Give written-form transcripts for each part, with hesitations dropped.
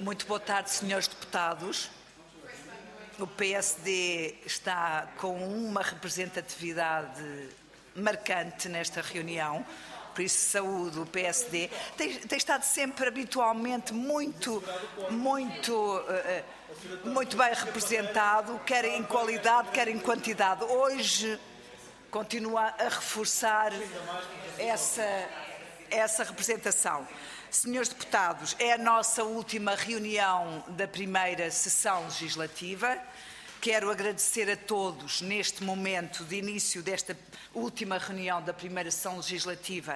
Muito boa tarde, senhores deputados. O PSD está com uma representatividade marcante nesta reunião, por isso saúdo o PSD. Tem estado sempre habitualmente muito bem representado, quer em qualidade, quer em quantidade. Hoje continua a reforçar essa representação. Senhores deputados, é a nossa última reunião da primeira sessão legislativa. Quero agradecer a todos neste momento de início desta última reunião da primeira sessão legislativa.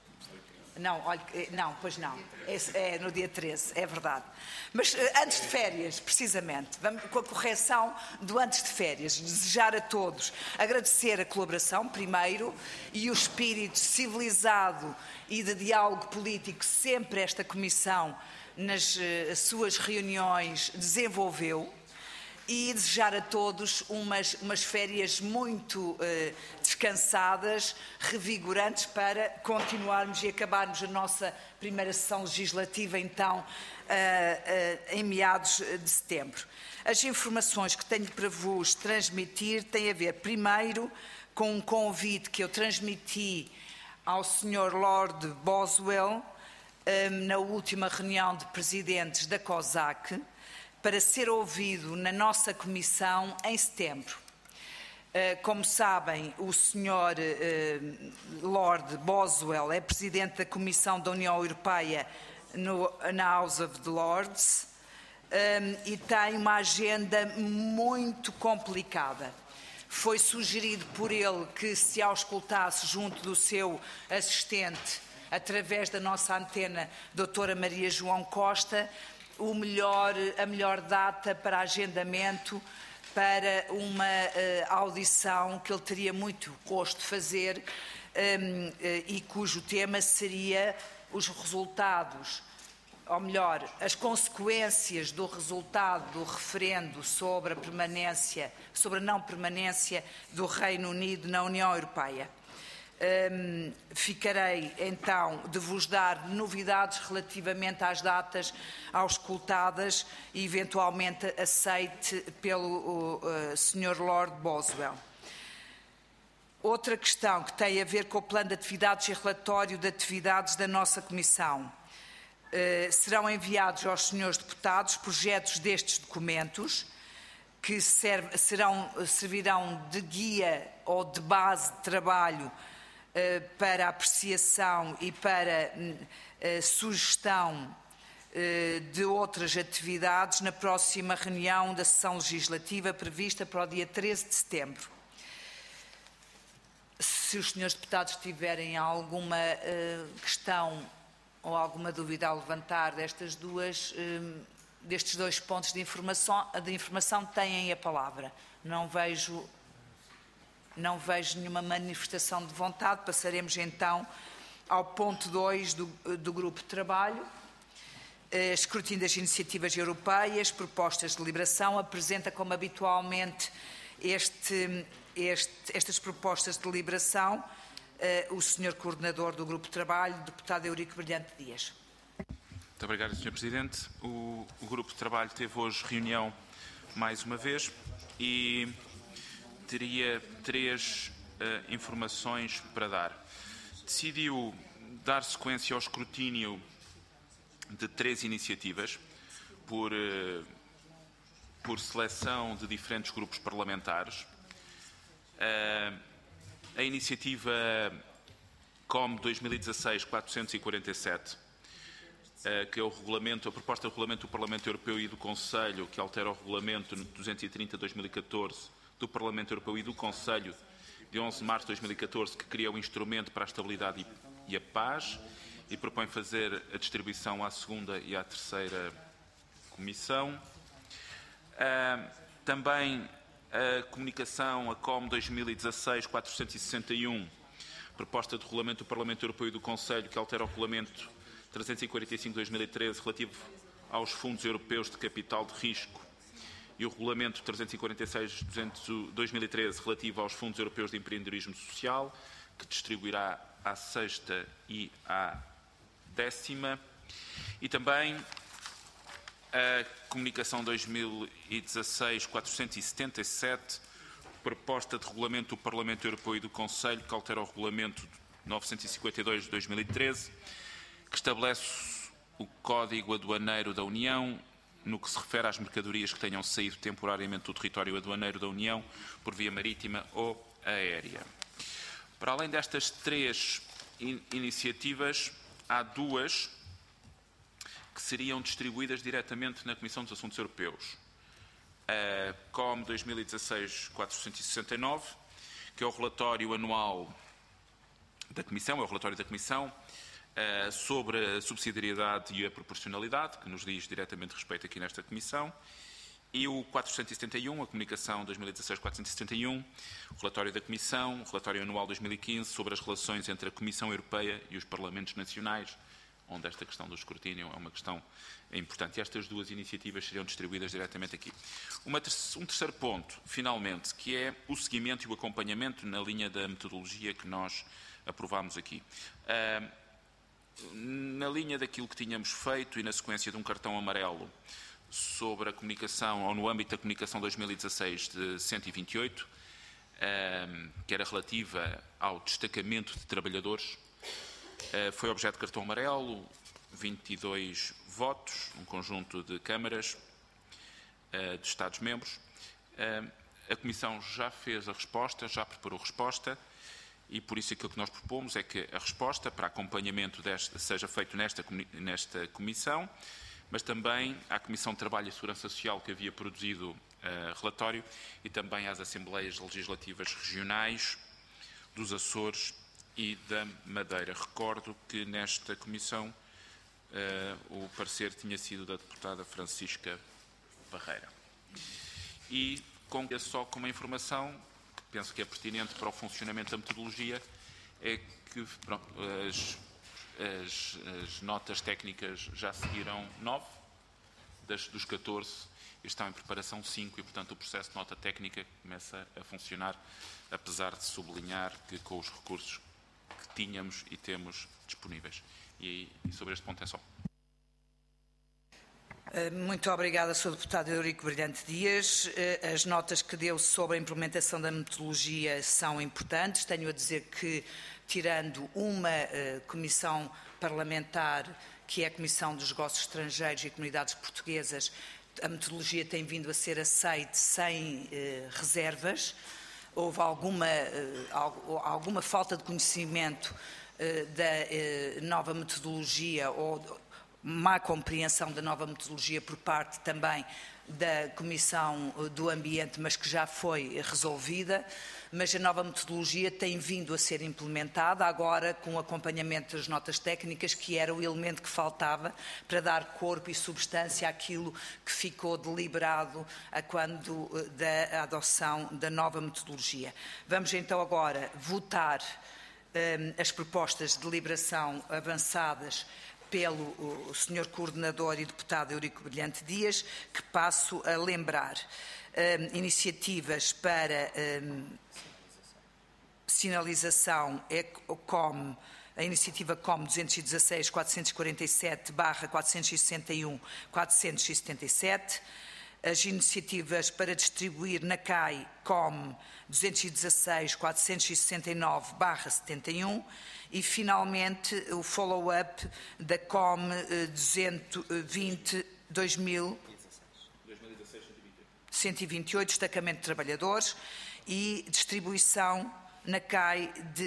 Pois não, é no dia 13, é verdade. Mas antes de férias, precisamente, vamos com a correção do antes de férias, desejar a todos, agradecer a colaboração, primeiro, e o espírito civilizado e de diálogo político sempre esta Comissão, nas suas reuniões, desenvolveu. E desejar a todos umas férias muito descansadas, revigorantes, para continuarmos e acabarmos a nossa primeira sessão legislativa, então, em meados de setembro. As informações que tenho para vos transmitir têm a ver, primeiro, com um convite que eu transmiti ao Sr. Lord Boswell na última reunião de presidentes da COSAC, para ser ouvido na nossa Comissão em setembro. Como sabem, o Sr. Lord Boswell é Presidente da Comissão da União Europeia na House of Lords e tem uma agenda muito complicada. Foi sugerido por ele que se auscultasse junto do seu assistente, através da nossa antena, doutora Maria João Costa, a melhor data para agendamento para uma audição que ele teria muito gosto de fazer e cujo tema seria os resultados, ou melhor, as consequências do resultado do referendo sobre a não permanência do Reino Unido na União Europeia. Ficarei, então, de vos dar novidades relativamente às datas auscultadas e, eventualmente, aceite pelo Sr. Lord Boswell. Outra questão que tem a ver com o plano de atividades e relatório de atividades da nossa Comissão. Serão enviados aos senhores deputados projetos destes documentos, que servirão de guia ou de base de trabalho para apreciação e para sugestão de outras atividades na próxima reunião da sessão legislativa prevista para o dia 13 de setembro. Se os senhores deputados tiverem alguma questão ou alguma dúvida a levantar destes dois pontos de informação, têm a palavra. Não vejo nenhuma manifestação de vontade. Passaremos então ao ponto 2 do grupo de trabalho. Escrutínio das iniciativas europeias, propostas de deliberação. Apresenta, como habitualmente, estas propostas de deliberação o Sr. Coordenador do grupo de trabalho, deputado Eurico Brilhante Dias. Muito obrigado, Sr. Presidente. O grupo de trabalho teve hoje reunião mais uma vez e teria três informações para dar. Decidiu dar sequência ao escrutínio de 3 iniciativas por seleção de diferentes grupos parlamentares. A iniciativa COM 2016-447, que é a proposta de regulamento do Parlamento Europeu e do Conselho, que altera o regulamento 230/2014 do Parlamento Europeu e do Conselho de 11 de março de 2014, que cria o instrumento para a estabilidade e a paz e propõe fazer a distribuição à segunda e à terceira comissão. Também a comunicação, a COM 2016-461, proposta de regulamento do Parlamento Europeu e do Conselho, que altera o regulamento 345/2013 relativo aos fundos europeus de capital de risco e o regulamento 346/2013 relativo aos fundos europeus de empreendedorismo social, que distribuirá à sexta e à 10ª. E também a Comunicação 2016-477, proposta de regulamento do Parlamento Europeu e do Conselho, que altera o Regulamento 952 de 2013, que estabelece o Código Aduaneiro da União, no que se refere às mercadorias que tenham saído temporariamente do território aduaneiro da União por via marítima ou aérea. Para além destas três iniciativas, há duas que seriam distribuídas diretamente na Comissão dos Assuntos Europeus. A COM 2016-469, que é o relatório anual da Comissão, é o relatório da Comissão, sobre a subsidiariedade e a proporcionalidade, que nos diz diretamente respeito aqui nesta Comissão, e o 471, a Comunicação 2016-471, o relatório da Comissão, o relatório anual 2015 sobre as relações entre a Comissão Europeia e os Parlamentos Nacionais, onde esta questão do escrutínio é uma questão importante. E estas duas iniciativas seriam distribuídas diretamente aqui. Um terceiro ponto, finalmente, que é o seguimento e o acompanhamento na linha da metodologia que nós aprovámos aqui. Na linha daquilo que tínhamos feito e na sequência de um cartão amarelo sobre a comunicação, ou no âmbito da comunicação 2016 de 128, que era relativa ao destacamento de trabalhadores, foi objeto de cartão amarelo, 22 votos, um conjunto de câmaras de Estados-membros. A Comissão já fez a resposta, já preparou resposta, e por isso aquilo que nós propomos é que a resposta para acompanhamento seja feito nesta Comissão, mas também à Comissão de Trabalho e Segurança Social, que havia produzido relatório, e também às Assembleias Legislativas Regionais dos Açores e da Madeira. Recordo que nesta Comissão o parecer tinha sido da deputada Francisca Barreira. E só com uma informação, que penso que é pertinente para o funcionamento da metodologia, é que pronto, as notas técnicas já seguiram 9, dos 14, e estão em preparação 5, e portanto o processo de nota técnica começa a funcionar, apesar de sublinhar que com os recursos que tínhamos e temos disponíveis. E sobre este ponto é só. Muito obrigada, Sr. Deputado Eurico Brilhante Dias. As notas que deu sobre a implementação da metodologia são importantes. Tenho a dizer que, tirando uma comissão parlamentar, que é a Comissão dos Negócios Estrangeiros e Comunidades Portuguesas, a metodologia tem vindo a ser aceite sem reservas. Houve alguma falta de conhecimento da nova metodologia ou má compreensão da nova metodologia por parte também da Comissão do Ambiente, mas que já foi resolvida. Mas a nova metodologia tem vindo a ser implementada agora com o acompanhamento das notas técnicas, que era o elemento que faltava para dar corpo e substância àquilo que ficou deliberado quando da adoção da nova metodologia. Vamos então agora votar as propostas de deliberação avançadas pelo Sr. Coordenador e Deputado Eurico Brilhante Dias, que passo a lembrar. Iniciativas para sinalização é a iniciativa COM 216-447/461-477, as iniciativas para distribuir na CAI COM 216-469/71 e, finalmente, o follow-up da COM 220-128, destacamento de trabalhadores, e distribuição na CAI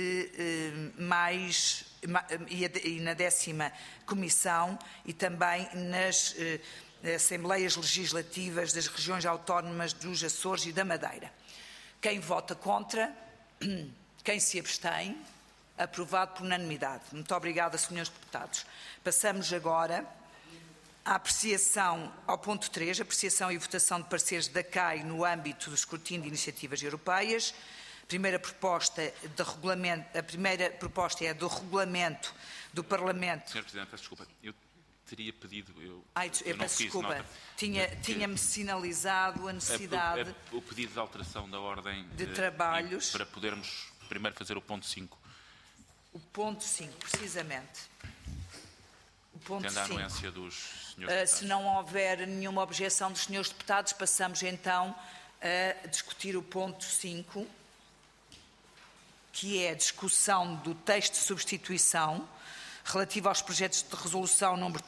e na 10ª Comissão e também nas Assembleias Legislativas das Regiões Autónomas dos Açores e da Madeira. Quem vota contra? Quem se abstém? Aprovado por unanimidade. Muito obrigada, senhores deputados. Passamos agora à apreciação, ao ponto 3, apreciação e votação de pareceres da CAI no âmbito do escrutínio de iniciativas europeias. A primeira proposta é do regulamento do Parlamento. Sr. Presidente, peço desculpa. Eu teria pedido... Eu peço desculpa. Tinha-me sinalizado a necessidade... O pedido de alteração da ordem de trabalhos... Para podermos primeiro fazer o ponto 5. O ponto 5, precisamente. O ponto tendo a 5. anuência dos senhores deputados. Se não houver nenhuma objeção dos senhores deputados, passamos então a discutir o ponto 5, que é a discussão do texto de substituição relativo aos projetos de resolução número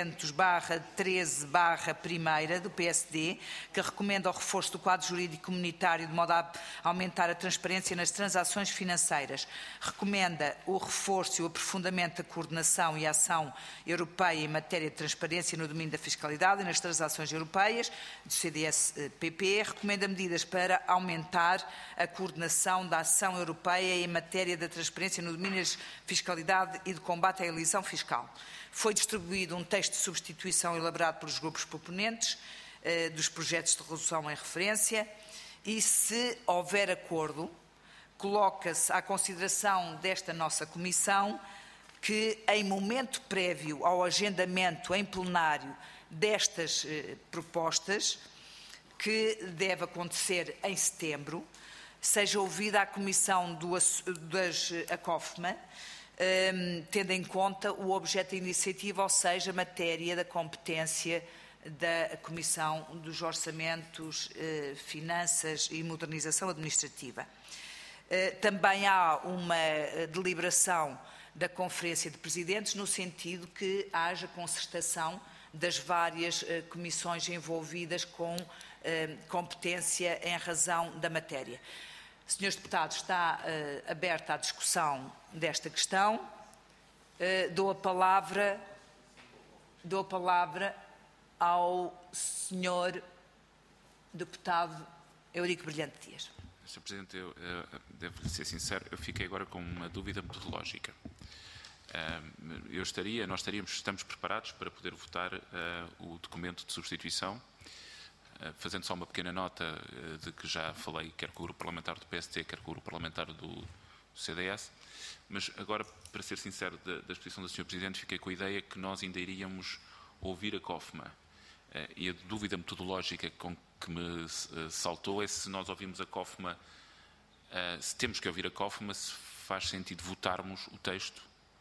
300/13/1 do PSD, que recomenda o reforço do quadro jurídico comunitário de modo a aumentar a transparência nas transações financeiras. Recomenda o reforço e o aprofundamento da coordenação e ação europeia em matéria de transparência no domínio da fiscalidade e nas transações europeias, do CDS-PP. Recomenda medidas para aumentar a coordenação da ação europeia em matéria da transparência no domínio da fiscalidade e do combate à elisão fiscal. Foi distribuído um texto de substituição elaborado pelos grupos proponentes dos projetos de resolução em referência e, se houver acordo, coloca-se à consideração desta nossa comissão que, em momento prévio ao agendamento em plenário destas propostas, que deve acontecer em setembro, seja ouvida a comissão das ACOFMA, tendo em conta o objeto da iniciativa, ou seja, a matéria da competência da Comissão dos Orçamentos, Finanças e Modernização Administrativa. Também há uma deliberação da Conferência de Presidentes no sentido que haja concertação das várias comissões envolvidas com competência em razão da matéria. Senhores deputados, está aberta a discussão desta questão. Dou a palavra ao senhor deputado Eurico Brilhante Dias. Sr. Presidente, eu devo ser sincero, eu fiquei agora com uma dúvida metodológica. Estamos preparados para poder votar o documento de substituição, fazendo só uma pequena nota de que já falei, quer com o grupo parlamentar do PST, quer com o grupo parlamentar do CDS, mas agora, para ser sincero, da exposição do Sr. Presidente, fiquei com a ideia que nós ainda iríamos ouvir a COFMA. E a dúvida metodológica com que me saltou é se nós ouvimos a COFMA, se temos que ouvir a COFMA, se faz sentido votarmos o texto.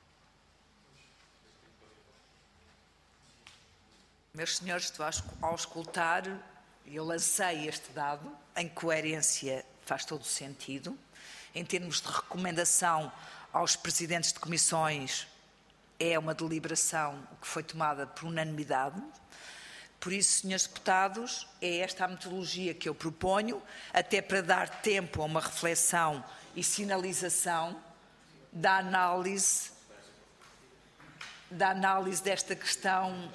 Meus senhores, ao escutar, eu lancei este dado, em coerência faz todo o sentido. Em termos de recomendação aos presidentes de comissões, é uma deliberação que foi tomada por unanimidade. Por isso, senhores deputados, é esta a metodologia que eu proponho, até para dar tempo a uma reflexão e sinalização da análise desta questão.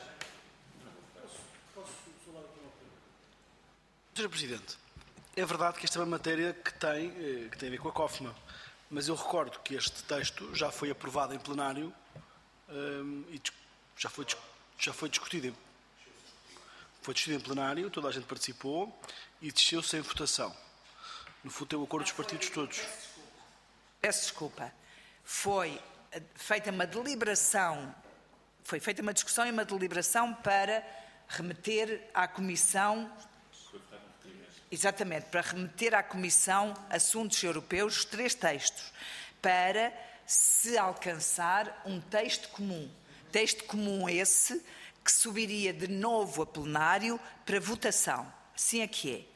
Sr. Presidente, é verdade que esta é uma matéria que tem a ver com a COFMA, mas eu recordo que este texto já foi aprovado em plenário e já foi discutido. Foi discutido em plenário, toda a gente participou e desceu-se em votação. No fundo, tem o acordo dos partidos todos. Peço desculpa. Foi feita uma deliberação, foi feita uma discussão e uma deliberação para remeter à Comissão. Exatamente, para remeter à Comissão Assuntos Europeus os 3 textos, para se alcançar um texto comum. Texto comum esse que subiria de novo a plenário para votação. Assim é que é.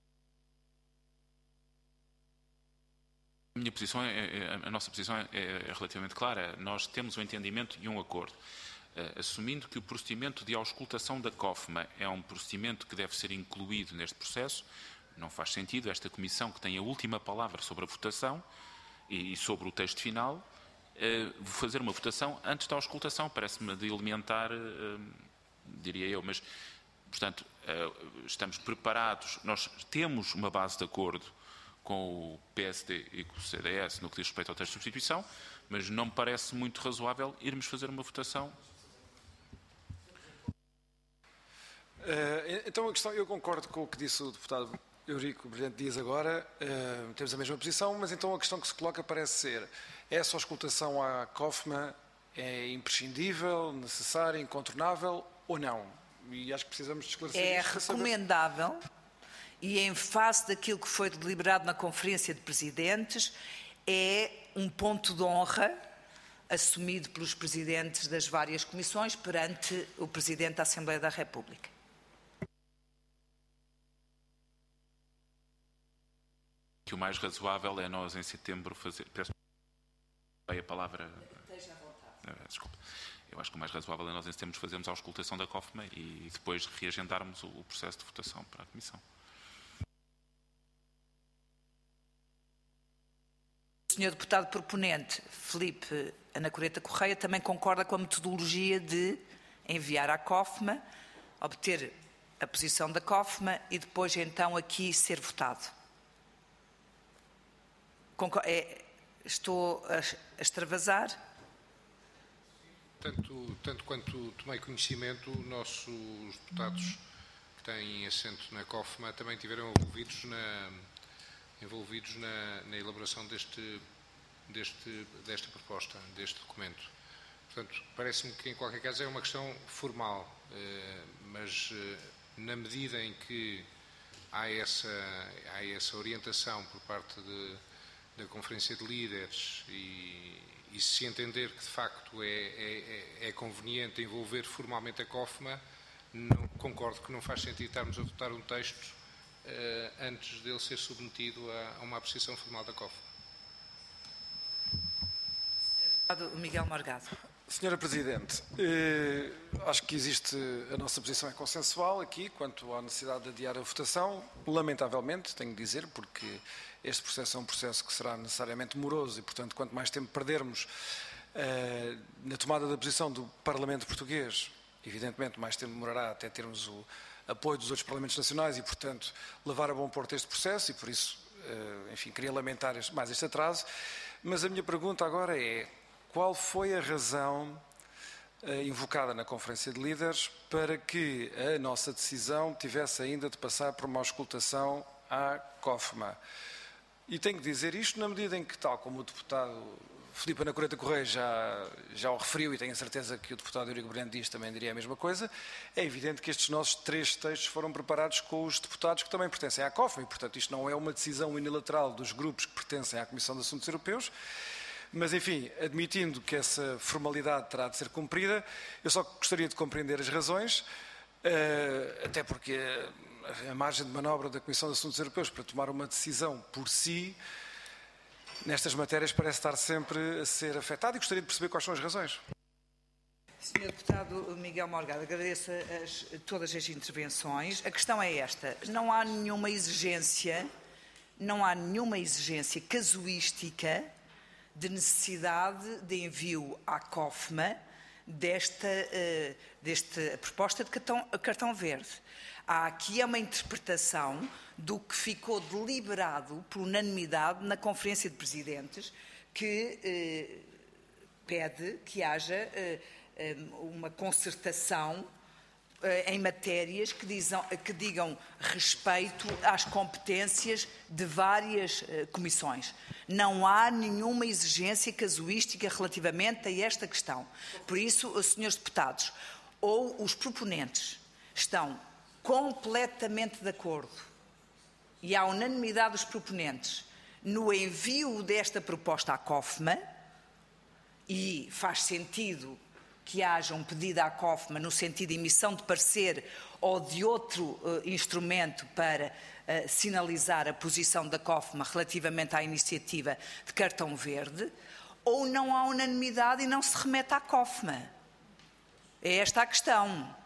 A nossa posição é relativamente clara. Nós temos um entendimento e um acordo. Assumindo que o procedimento de auscultação da COFMA é um procedimento que deve ser incluído neste processo, não faz sentido esta Comissão, que tem a última palavra sobre a votação e sobre o texto final, fazer uma votação antes da auscultação. Parece-me de elementar, diria eu, mas, portanto, estamos preparados, nós temos uma base de acordo com o PSD e com o CDS no que diz respeito ao texto de substituição, mas não me parece muito razoável irmos fazer uma votação. Então, a questão, eu concordo com o que disse o deputado Eurico Brilhante Dias agora, temos a mesma posição, mas então a questão que se coloca parece ser: essa auscultação à COFMA é imprescindível, necessária, incontornável ou não? E acho que precisamos de esclarecer É isto. recomendável e, em face daquilo que foi deliberado na Conferência de Presidentes, é um ponto de honra assumido pelos presidentes das várias comissões perante o Presidente da Assembleia da República. Que o mais razoável é nós, em setembro, fazer... Peço a palavra... Esteja à vontade. Desculpa. Eu acho que o mais razoável é nós, em setembro, fazermos a auscultação da COFMA e depois reagendarmos o processo de votação para a Comissão. O Sr. Deputado proponente, Filipe Anacoreta Correia, também concorda com a metodologia de enviar à COFMA, obter a posição da COFMA e depois, então, aqui ser votado. Estou a extravasar? Tanto quanto tomei conhecimento, nossos deputados que têm assento na COFMA também tiveram envolvidos na elaboração desta proposta, deste documento. Portanto, parece-me que, em qualquer caso, é uma questão formal, mas na medida em que há essa orientação por parte da Conferência de Líderes e se entender que, de facto, é conveniente envolver formalmente a COFMA, concordo que não faz sentido estarmos a votar um texto antes dele ser submetido a uma apreciação formal da COFMA. Miguel Morgado. Senhora Presidente, acho que a nossa posição é consensual aqui quanto à necessidade de adiar a votação. Lamentavelmente, tenho de dizer, porque este processo é um processo que será necessariamente moroso e, portanto, quanto mais tempo perdermos na tomada da posição do Parlamento português, evidentemente mais tempo demorará até termos o apoio dos outros Parlamentos nacionais e, portanto, levar a bom porto este processo e, por isso, enfim, queria lamentar mais este atraso. Mas a minha pergunta agora é: qual foi a razão invocada na Conferência de Líderes para que a nossa decisão tivesse ainda de passar por uma auscultação à COFMA? E tenho que dizer isto na medida em que, tal como o deputado Filipe Anacoreta Correia já o referiu, e tenho a certeza que o deputado Eurico Brilhante Dias também diria a mesma coisa, é evidente que estes nossos 3 textos foram preparados com os deputados que também pertencem à COFMA, e, portanto, isto não é uma decisão unilateral dos grupos que pertencem à Comissão de Assuntos Europeus. Mas, enfim, admitindo que essa formalidade terá de ser cumprida, eu só gostaria de compreender as razões, até porque a margem de manobra da Comissão de Assuntos Europeus para tomar uma decisão por si, nestas matérias, parece estar sempre a ser afetada, e gostaria de perceber quais são as razões. Sr. Deputado Miguel Morgado, agradeço todas as intervenções. A questão é esta: não há nenhuma exigência casuística de necessidade de envio à COFMA desta proposta de cartão verde. Há aqui uma interpretação do que ficou deliberado por unanimidade na Conferência de Presidentes, que pede que haja uma concertação em matérias que digam respeito às competências de várias comissões. Não há nenhuma exigência casuística relativamente a esta questão. Por isso, os senhores deputados ou os proponentes estão completamente de acordo, e há unanimidade dos proponentes, no envio desta proposta à COFMA, e faz sentido que haja um pedido à COFMA no sentido de emissão de parecer ou de outro instrumento para sinalizar a posição da COFMA relativamente à iniciativa de cartão verde, ou não há unanimidade e não se remete à COFMA. É esta a questão.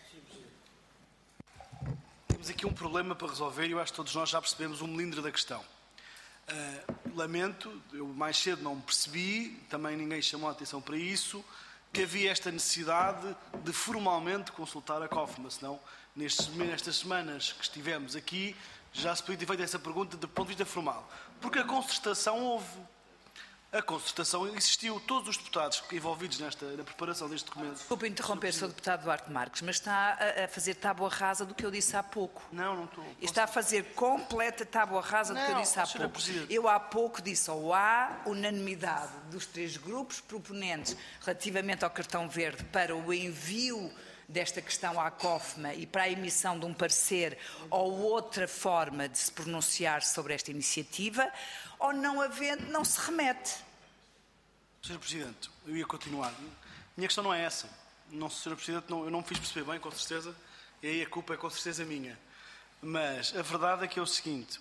Temos aqui um problema para resolver e eu acho que todos nós já percebemos o melindre da questão. Lamento, eu mais cedo não me percebi, também ninguém chamou a atenção para isso, que havia esta necessidade de formalmente consultar a COFMA, senão nestas semanas que estivemos aqui já se podia ter feito essa pergunta do ponto de vista formal. Porque a concertação houve. A concertação existiu. Todos os deputados envolvidos na preparação deste documento... Desculpe interromper, Sr. Deputado Duarte Marques, mas está a fazer tábua rasa do que eu disse há pouco. Não estou. Está a fazer completa tábua rasa do que eu disse há pouco. Presidente. Eu há pouco disse, ou há unanimidade dos 3 grupos proponentes relativamente ao cartão verde para o envio desta questão à COFMA e para a emissão de um parecer ou outra forma de se pronunciar sobre esta iniciativa, ou não havendo, não se remete. Sr. Presidente, eu ia continuar. Minha questão não é essa. Não, Sr. Presidente, eu não me fiz perceber bem, com certeza, e aí a culpa é com certeza minha. Mas a verdade é que é o seguinte,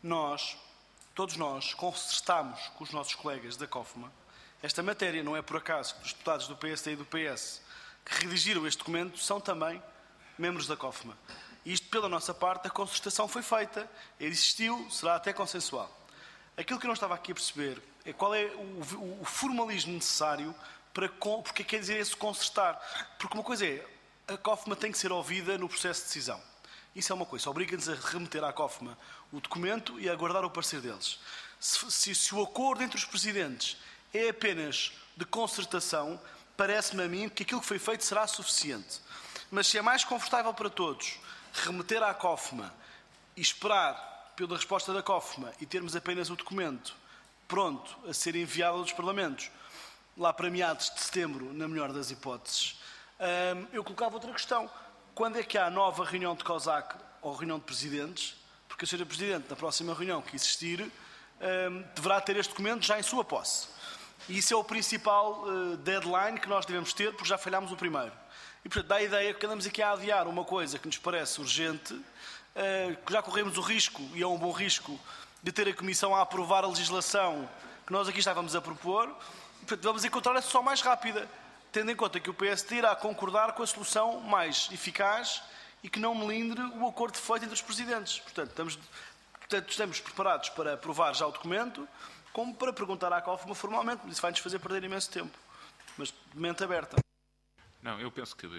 todos nós, concertámos com os nossos colegas da COFMA esta matéria. Não é por acaso que os deputados do PSD e do PS que redigiram este documento são também membros da COFMA. E isto, pela nossa parte, a concertação foi feita, existiu, será até consensual. Aquilo que eu não estava aqui a perceber é qual é o formalismo necessário porque quer dizer esse concertar. Porque uma coisa é, a COFMA tem que ser ouvida no processo de decisão. Isso é uma coisa, obriga-nos a remeter à COFMA o documento e a aguardar o parecer deles. Se o acordo entre os presidentes é apenas de concertação, parece-me a mim que aquilo que foi feito será suficiente. Mas se é mais confortável para todos remeter à COFMA e esperar pela resposta da COFMA e termos apenas o documento pronto a ser enviado aos Parlamentos, lá para meados de setembro, na melhor das hipóteses, eu colocava outra questão. Quando é que há nova reunião de COSAC ou reunião de presidentes? Porque o Sr. Presidente, na próxima reunião que existir, deverá ter este documento já em sua posse. E isso é o principal deadline que nós devemos ter, porque já falhámos o primeiro. E, portanto, dá a ideia que andamos aqui a adiar uma coisa que nos parece urgente, que já corremos o risco, e é um bom risco, de ter a Comissão a aprovar a legislação que nós aqui estávamos a propor. E, portanto, vamos encontrar a solução mais rápida, tendo em conta que o PSD irá concordar com a solução mais eficaz e que não melindre o acordo feito entre os presidentes. Portanto, estamos preparados para aprovar já o documento, como para perguntar à COFMA formalmente, mas isso vai-nos fazer perder imenso tempo. Mas de mente aberta. Não, eu penso que,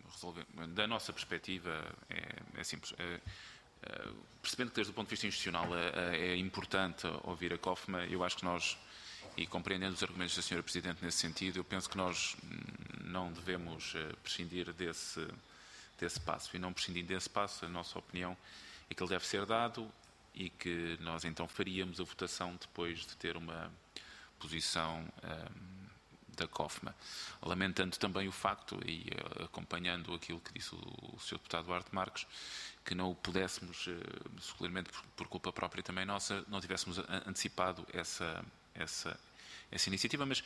da nossa perspectiva, é simples. Percebendo que desde o ponto de vista institucional é importante ouvir a COFMA, eu acho que nós, e compreendendo os argumentos da Sra. Presidente nesse sentido, eu penso que nós não devemos prescindir desse passo. E não prescindindo desse passo, a nossa opinião é que ele deve ser dado e que nós então faríamos a votação depois de ter uma posição da COFMA. Lamentando também o facto, e acompanhando aquilo que disse o Sr. Deputado Duarte Marques, que não o pudéssemos, seguramente por culpa própria também nossa, não tivéssemos antecipado essa iniciativa, mas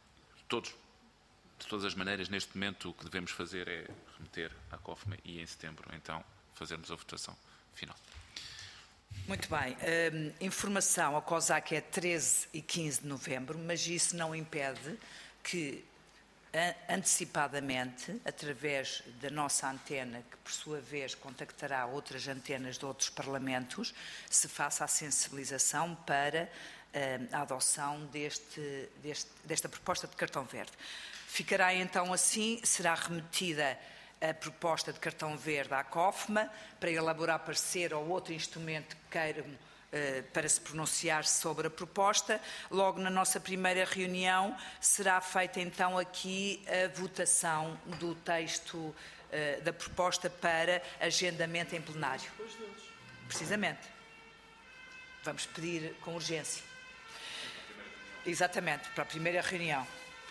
de todas as maneiras, neste momento, o que devemos fazer é remeter à COFMA e em setembro, então, fazermos a votação final. Muito bem. Informação, a COSAC é 13 e 15 de novembro, mas isso não impede que, antecipadamente, através da nossa antena, que por sua vez contactará outras antenas de outros parlamentos, se faça a sensibilização para a adoção desta proposta de cartão verde. Ficará então assim, será remetida a proposta de cartão verde à COFMA para elaborar parecer ou outro instrumento que queiram para se pronunciar sobre a proposta. Logo na nossa primeira reunião será feita então aqui a votação do texto da proposta para agendamento em plenário. Precisamente. Vamos pedir com urgência. Exatamente, para a primeira reunião.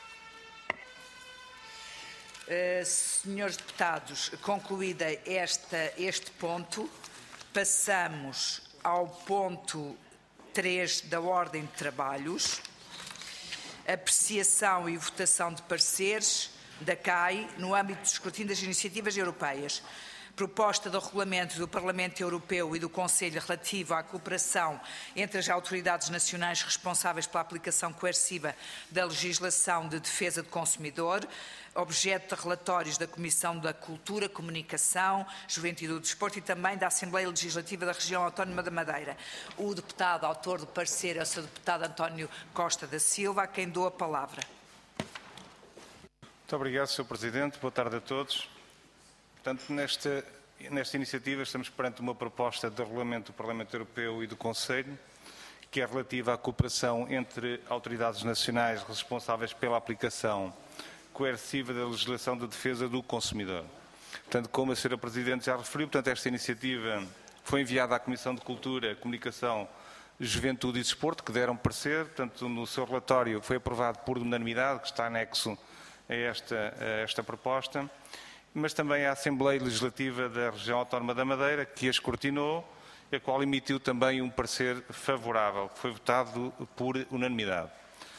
Senhores deputados, concluída este ponto, passamos ao ponto 3 da ordem de trabalhos, apreciação e votação de pareceres da CAI no âmbito do escrutínio das iniciativas europeias. Proposta do Regulamento do Parlamento Europeu e do Conselho relativo à cooperação entre as autoridades nacionais responsáveis pela aplicação coerciva da legislação de defesa do consumidor, objeto de relatórios da Comissão da Cultura, Comunicação, Juventude e do Desporto e também da Assembleia Legislativa da Região Autónoma da Madeira. O deputado autor do parecer é o Sr. Deputado António Costa da Silva, a quem dou a palavra. Muito obrigado, Sr. Presidente. Boa tarde a todos. Portanto, nesta iniciativa estamos perante uma proposta de regulamento do Parlamento Europeu e do Conselho, que é relativa à cooperação entre autoridades nacionais responsáveis pela aplicação coerciva da legislação de defesa do consumidor. Portanto, como a Sra. Presidente já referiu, portanto, esta iniciativa foi enviada à Comissão de Cultura, Comunicação, Juventude e Desporto, que deram parecer. Portanto, no seu relatório foi aprovado por unanimidade, que está anexo a esta proposta, mas também a Assembleia Legislativa da Região Autónoma da Madeira, que a escrutinou, a qual emitiu também um parecer favorável, que foi votado por unanimidade.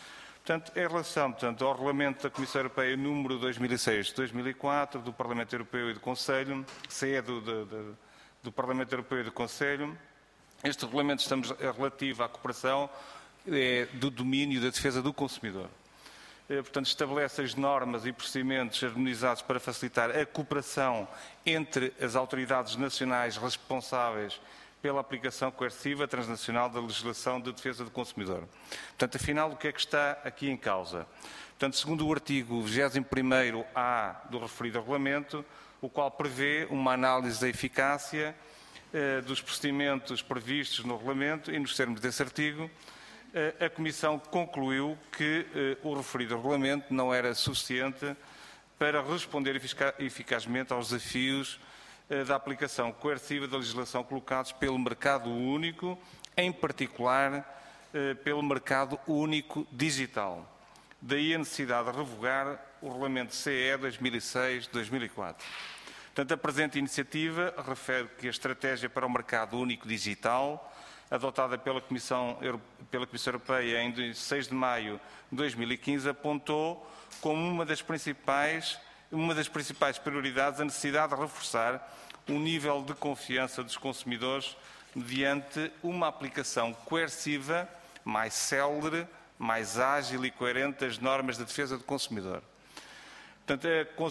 Portanto, em relação ao Regulamento da Comissão Europeia número 2006-2004 do Parlamento Europeu e do Conselho, CE do Parlamento Europeu e do Conselho, este regulamento estamos relativo à cooperação do domínio da defesa do consumidor. Portanto, estabelece as normas e procedimentos harmonizados para facilitar a cooperação entre as autoridades nacionais responsáveis pela aplicação coerciva transnacional da legislação de defesa do consumidor. Portanto, afinal, o que é que está aqui em causa? Portanto, segundo o artigo 21º-A do referido regulamento, o qual prevê uma análise da eficácia dos procedimentos previstos no regulamento e nos termos desse artigo, a Comissão concluiu que o referido regulamento não era suficiente para responder eficazmente aos desafios da aplicação coerciva da legislação colocados pelo mercado único, em particular pelo mercado único digital. Daí a necessidade de revogar o Regulamento CE 2006-2004. Portanto, a presente iniciativa refere que a estratégia para o mercado único digital, adotada pela Comissão Europeia em 6 de maio de 2015, apontou como uma das principais prioridades a necessidade de reforçar o nível de confiança dos consumidores mediante uma aplicação coerciva mais célere, mais ágil e coerente das normas de defesa do consumidor. Portanto,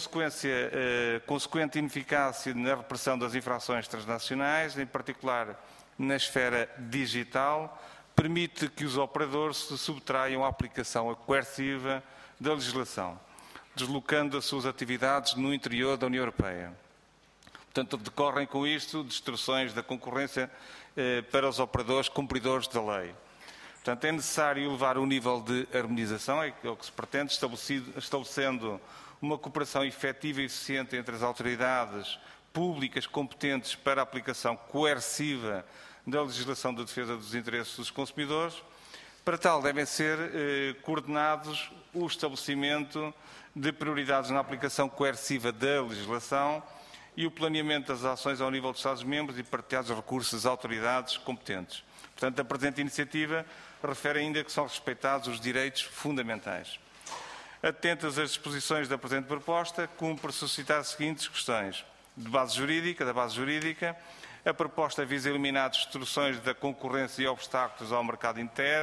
a consequente ineficácia na repressão das infrações transnacionais, em particular na esfera digital, permite que os operadores se subtraiam à aplicação coerciva da legislação, deslocando as suas atividades no interior da União Europeia. Portanto, decorrem com isto distorções da concorrência para os operadores cumpridores da lei. Portanto, é necessário elevar o nível de harmonização, é o que se pretende, estabelecendo uma cooperação efetiva e eficiente entre as autoridades públicas competentes para a aplicação coerciva da legislação de defesa dos interesses dos consumidores. Para tal, devem ser coordenados o estabelecimento de prioridades na aplicação coerciva da legislação e o planeamento das ações ao nível dos Estados-membros e partilhados os recursos das autoridades competentes. Portanto, a presente iniciativa refere ainda que são respeitados os direitos fundamentais. Atentas às disposições da presente proposta, cumpre suscitar as seguintes questões. Da base jurídica, a proposta visa eliminar distorções da concorrência e obstáculos ao mercado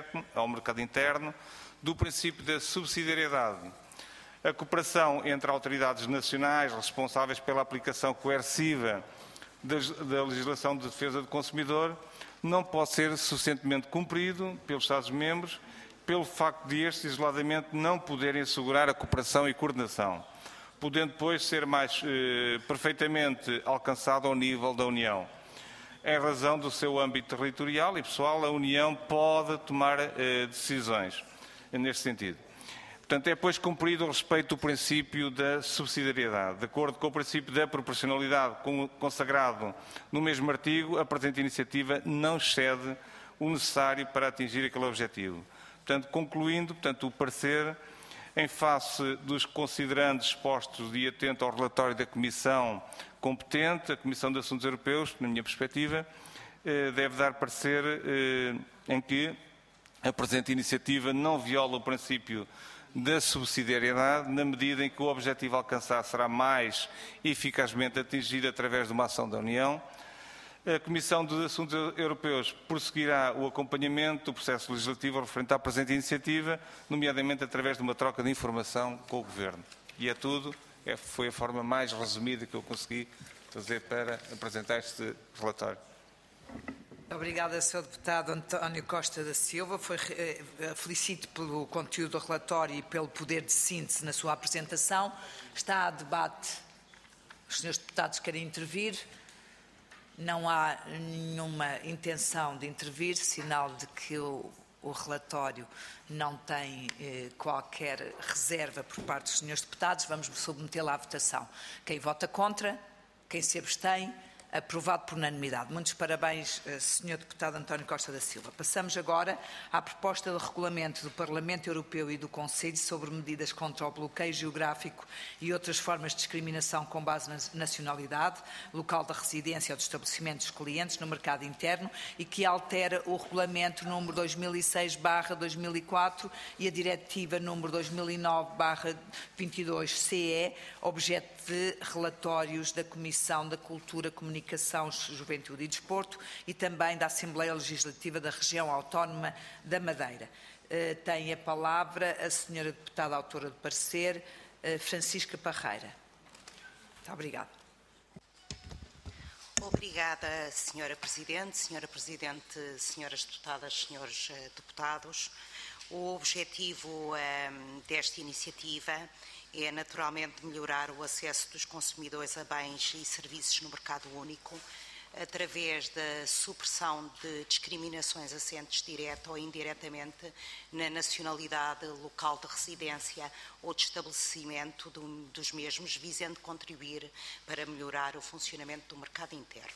interno, do princípio da subsidiariedade. A cooperação entre autoridades nacionais responsáveis pela aplicação coerciva da legislação de defesa do consumidor não pode ser suficientemente cumprido pelos Estados-membros pelo facto de estes, isoladamente, não poderem assegurar a cooperação e coordenação, podendo, depois, ser mais perfeitamente alcançado ao nível da União. Em razão do seu âmbito territorial e pessoal, a União pode tomar decisões neste sentido. Portanto, é, pois, cumprido o respeito do princípio da subsidiariedade. De acordo com o princípio da proporcionalidade consagrado no mesmo artigo, a presente iniciativa não excede o necessário para atingir aquele objetivo. Portanto, concluindo, o parecer, em face dos considerandos expostos e atento ao relatório da Comissão competente, a Comissão de Assuntos Europeus, na minha perspectiva, deve dar parecer em que a presente iniciativa não viola o princípio da subsidiariedade, na medida em que o objetivo a alcançar será mais eficazmente atingido através de uma ação da União. A Comissão dos Assuntos Europeus prosseguirá o acompanhamento do processo legislativo referente à presente iniciativa, nomeadamente através de uma troca de informação com o Governo. E é tudo. Foi a forma mais resumida que eu consegui fazer para apresentar este relatório. Obrigada, Sr. Deputado António Costa da Silva. Felicito pelo conteúdo do relatório e pelo poder de síntese na sua apresentação. Está a debate. Os senhores deputados querem intervir. Não há nenhuma intenção de intervir, sinal de que o relatório não tem qualquer reserva por parte dos senhores deputados. Vamos submetê-la à votação. Quem vota contra, quem se abstém, Aprovado por unanimidade. Muitos parabéns, Sr. Deputado António Costa da Silva. Passamos agora à proposta de regulamento do Parlamento Europeu e do Conselho sobre medidas contra o bloqueio geográfico e outras formas de discriminação com base na nacionalidade, local da residência ou de estabelecimento dos clientes no mercado interno e que altera o regulamento número 2006/2004 e a diretiva número 2009/22/CE, objeto de relatórios da Comissão da Cultura, Comunicação, Juventude e Desporto e também da Assembleia Legislativa da Região Autónoma da Madeira. Tem a palavra a Sra. Deputada autora do parecer, Francisca Parreira. Muito obrigada. Obrigada, Sra. Presidente. Sra. Presidente, Sras. Deputadas, Srs. Deputados. O objetivo desta iniciativa é naturalmente melhorar o acesso dos consumidores a bens e serviços no mercado único através da supressão de discriminações assentes direta ou indiretamente na nacionalidade, local de residência ou de estabelecimento dos mesmos, visando contribuir para melhorar o funcionamento do mercado interno.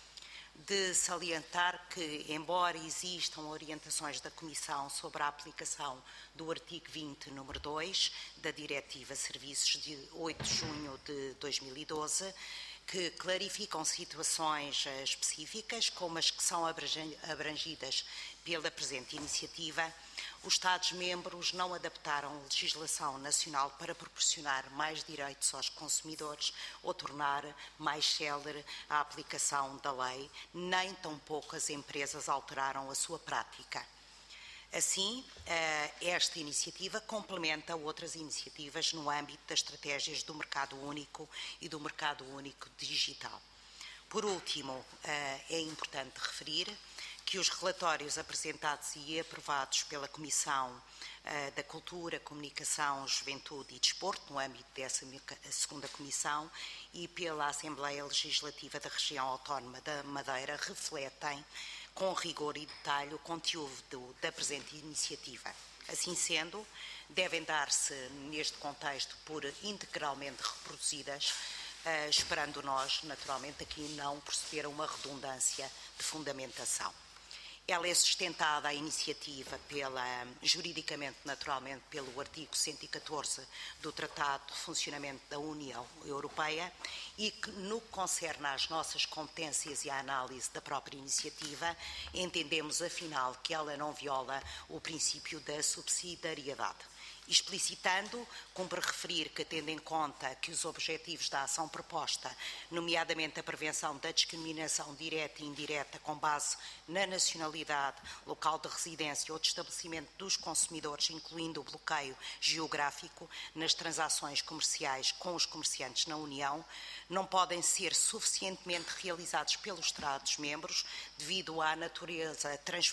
De salientar que, embora existam orientações da Comissão sobre a aplicação do artigo 20, número 2, da Diretiva Serviços de 8 de junho de 2012, que clarificam situações específicas, como as que são abrangidas pela presente iniciativa, os Estados-membros não adaptaram a legislação nacional para proporcionar mais direitos aos consumidores ou tornar mais célere a aplicação da lei, nem tampouco as empresas alteraram a sua prática. Assim, esta iniciativa complementa outras iniciativas no âmbito das estratégias do mercado único e do mercado único digital. Por último, é importante referir que os relatórios apresentados e aprovados pela Comissão da Cultura, Comunicação, Juventude e Desporto, no âmbito dessa segunda Comissão, e pela Assembleia Legislativa da Região Autónoma da Madeira, refletem com rigor e detalhe o conteúdo da presente iniciativa. Assim sendo, devem dar-se, neste contexto, por integralmente reproduzidas, esperando nós, naturalmente, aqui não proceder a uma redundância de fundamentação. Ela é sustentada, a iniciativa, juridicamente, naturalmente, pelo artigo 114 do Tratado de Funcionamento da União Europeia e que, no que concerne às nossas competências e à análise da própria iniciativa, entendemos, afinal, que ela não viola o princípio da subsidiariedade. Explicitando, cumpre referir que, tendo em conta que os objetivos da ação proposta, nomeadamente a prevenção da discriminação direta e indireta com base na nacionalidade, local de residência ou de estabelecimento dos consumidores, incluindo o bloqueio geográfico nas transações comerciais com os comerciantes na União, não podem ser suficientemente realizados pelos Estados-membros devido à natureza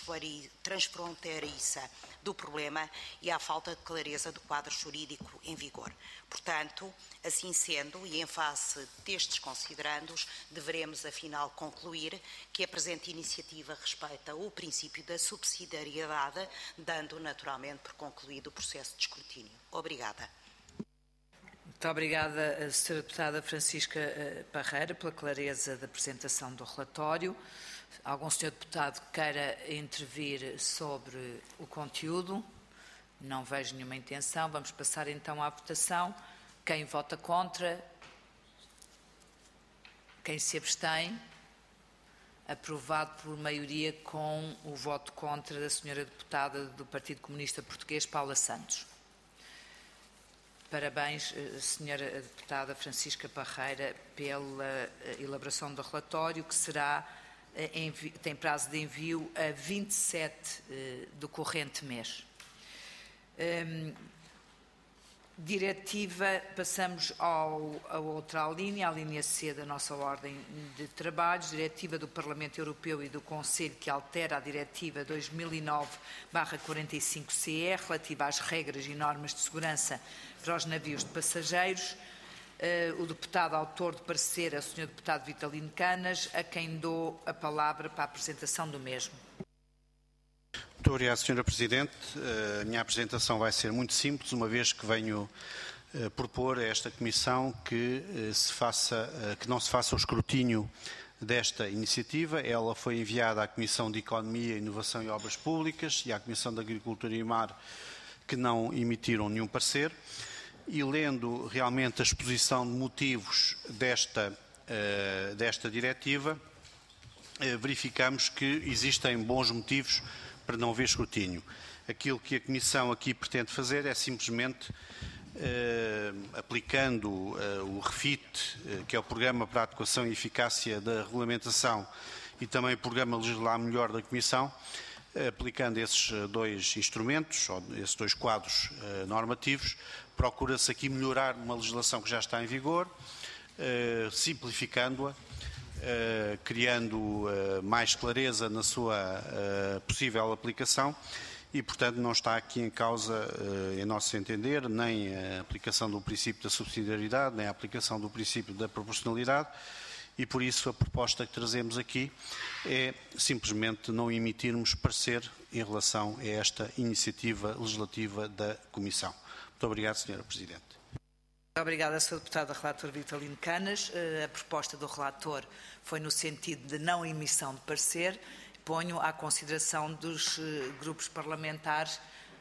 transfronteiriça do problema e à falta de clareza do quadro jurídico em vigor. Portanto, assim sendo, e em face destes considerandos, deveremos, afinal, concluir que a presente iniciativa respeita o princípio da subsidiariedade, dando, naturalmente, por concluído o processo de escrutínio. Obrigada. Muito obrigada, Sra. Deputada Francisca Parreira, pela clareza da apresentação do relatório. Algum senhor deputado queira intervir sobre o conteúdo? Não vejo nenhuma intenção. Vamos passar então à votação. Quem vota contra? Quem se abstém? Aprovado por maioria com o voto contra da senhora deputada do Partido Comunista Português, Paula Santos. Parabéns, senhora deputada Francisca Parreira, pela elaboração do relatório, que será, tem prazo de envio a 27 do corrente mês. Diretiva, passamos a outra linha, a linha C da nossa ordem de trabalhos, Diretiva do Parlamento Europeu e do Conselho que altera a Diretiva 2009/45/CE, relativa às regras e normas de segurança para os navios de passageiros. O deputado autor de parecer é o Sr. Deputado Vitalino Canas, a quem dou a palavra para a apresentação do mesmo. Muito obrigado, Sra. Presidente. A minha apresentação vai ser muito simples, uma vez que venho propor a esta Comissão que não se faça o escrutínio desta iniciativa. Ela foi enviada à Comissão de Economia, Inovação e Obras Públicas e à Comissão de Agricultura e Mar, que não emitiram nenhum parecer. E lendo realmente a exposição de motivos desta diretiva, verificamos que existem bons motivos para não haver escrutínio. Aquilo que a Comissão aqui pretende fazer é simplesmente, aplicando o REFIT, que é o Programa para a Adequação e Eficácia da Regulamentação, e também o Programa Legislar Melhor da Comissão, aplicando esses dois instrumentos, ou esses dois quadros normativos, procura-se aqui melhorar uma legislação que já está em vigor, simplificando-a, criando mais clareza na sua possível aplicação e, portanto, não está aqui em causa, em nosso entender, nem a aplicação do princípio da subsidiariedade, nem a aplicação do princípio da proporcionalidade e, por isso, a proposta que trazemos aqui é simplesmente não emitirmos parecer em relação a esta iniciativa legislativa da Comissão. Muito obrigado, Sra. Presidente. Muito obrigada, Sr. Deputado Relator Vitalino Canas. A proposta do relator foi no sentido de não emissão de parecer. Ponho à consideração dos grupos parlamentares.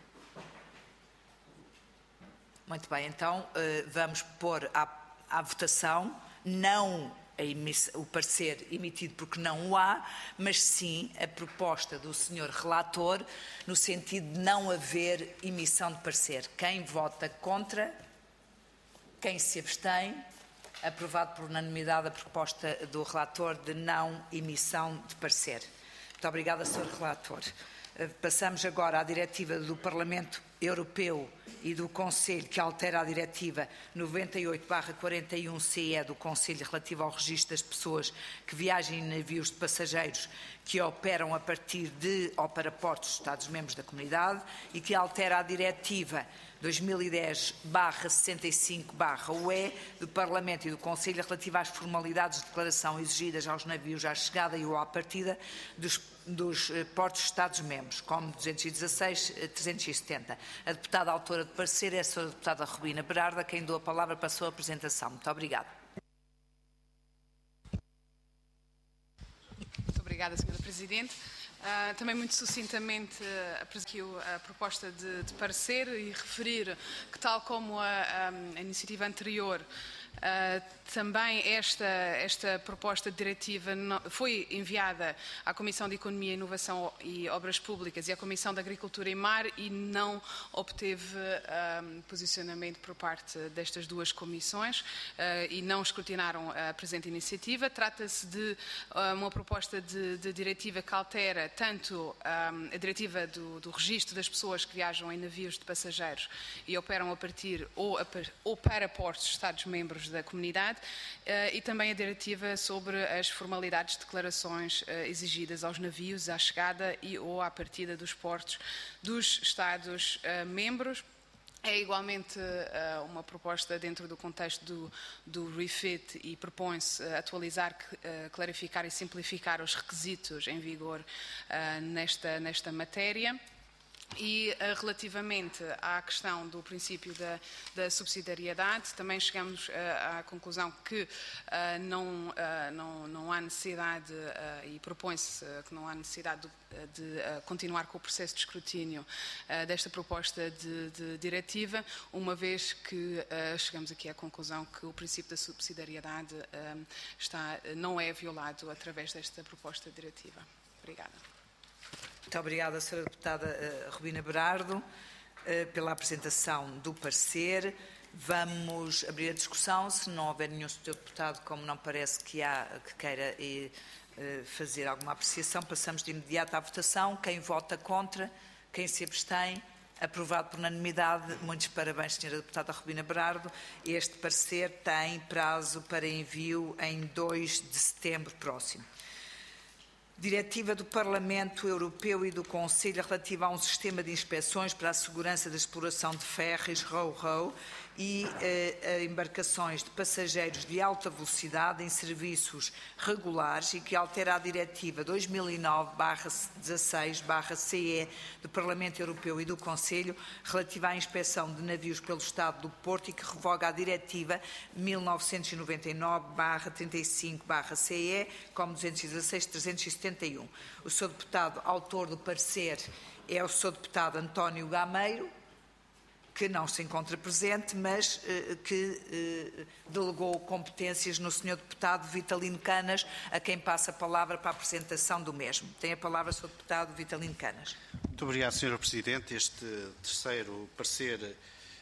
Muito bem, então vamos pôr à votação não o parecer emitido porque não o há, mas sim a proposta do Sr. Relator no sentido de não haver emissão de parecer. Quem vota contra? Quem se abstém? Aprovado por unanimidade a proposta do relator de não emissão de parecer. Muito obrigada, Sr. Relator. Passamos agora à diretiva do Parlamento Europeu e do Conselho, que altera a diretiva 98/41/CE do Conselho relativa ao registro das pessoas que viajam em navios de passageiros que operam a partir de ou para portos dos Estados-membros da Comunidade e que altera a diretiva 2010/65/UE do Parlamento e do Conselho relativa às formalidades de declaração exigidas aos navios à chegada e ou à partida dos portos dos Estados-membros, como 216/370. A deputada autora de parecer é a Sra. Deputada Rubina Berardo, a quem dou a palavra para a sua apresentação. Muito obrigada. Muito obrigada, Sra. Presidente. Também muito sucintamente apresento aqui a proposta de parecer e referir que, tal como a iniciativa anterior, também esta proposta de diretiva foi enviada à Comissão de Economia, Inovação e Obras Públicas e à Comissão de Agricultura e Mar e não obteve posicionamento por parte destas duas comissões e não escrutinaram a presente iniciativa. Trata-se de uma proposta de diretiva que altera tanto a diretiva do registro das pessoas que viajam em navios de passageiros e operam a partir ou para portos dos Estados-membros da Comunidade e também a diretiva sobre as formalidades de declarações exigidas aos navios à chegada e ou à partida dos portos dos Estados-membros. É igualmente uma proposta dentro do contexto do REFIT e propõe-se atualizar, clarificar e simplificar os requisitos em vigor nesta matéria. E relativamente à questão do princípio da subsidiariedade, também chegamos à conclusão que não há necessidade, e propõe-se que não há necessidade de continuar com o processo de escrutínio desta proposta de diretiva, uma vez que chegamos aqui à conclusão que o princípio da subsidiariedade não é violado através desta proposta de diretiva. Obrigada. Muito obrigada, Sra. Deputada Rubina Berardo, pela apresentação do parecer. Vamos abrir a discussão. Se não houver nenhum Sr. Deputado, como não parece que queira fazer alguma apreciação, passamos de imediato à votação. Quem vota contra? Quem se abstém? Aprovado por unanimidade. Muitos parabéns, Sra. Deputada Rubina Berardo. Este parecer tem prazo para envio em 2 de setembro próximo. Diretiva do Parlamento Europeu e do Conselho relativa a um sistema de inspeções para a segurança da exploração de férreos, RoRo, e embarcações de passageiros de alta velocidade em serviços regulares e que altera a Diretiva 2009/16/CE do Parlamento Europeu e do Conselho relativa à inspeção de navios pelo Estado do Porto e que revoga a Diretiva 1999/35/CE como 216/371. O Sr. Deputado autor do parecer é o Sr. Deputado António Gameiro, que não se encontra presente, mas que delegou competências no Sr. Deputado Vitalino Canas, a quem passa a palavra para a apresentação do mesmo. Tem a palavra o Sr. Deputado Vitalino Canas. Muito obrigado, Sr. Presidente. Este terceiro parecer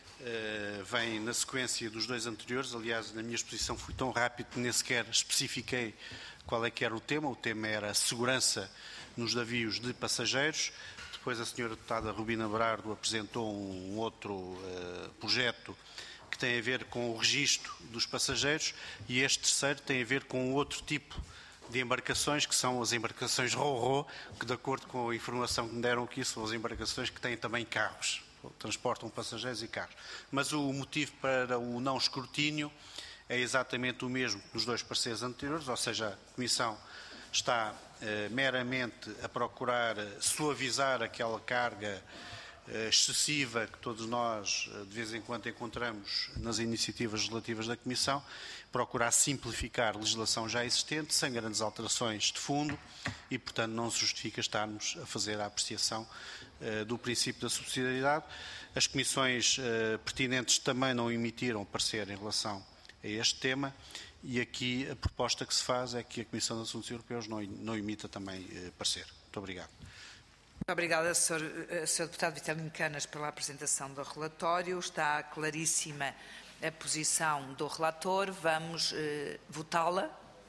vem na sequência dos dois anteriores. Aliás, na minha exposição fui tão rápido que nem sequer especifiquei qual é que era o tema. O tema era a segurança nos navios de passageiros. Depois a Sra. Deputada Rubina Berardo apresentou um outro projeto que tem a ver com o registro dos passageiros e este terceiro tem a ver com outro tipo de embarcações, que são as embarcações ro-ro, que de acordo com a informação que me deram aqui são as embarcações que têm também carros, transportam passageiros e carros. Mas o motivo para o não escrutínio é exatamente o mesmo que nos dois pareceres anteriores, ou seja, a Comissão está meramente a procurar suavizar aquela carga excessiva que todos nós de vez em quando encontramos nas iniciativas legislativas da Comissão, procurar simplificar a legislação já existente, sem grandes alterações de fundo e, portanto, não se justifica estarmos a fazer a apreciação do princípio da subsidiariedade. As comissões pertinentes também não emitiram parecer em relação a este tema. E aqui a proposta que se faz é que a Comissão de Assuntos Europeus não emita também parecer. Muito obrigado. Muito obrigada, Sr. Deputado Vitalino Canas, pela apresentação do relatório. Está claríssima a posição do relator. Vamos votá-la.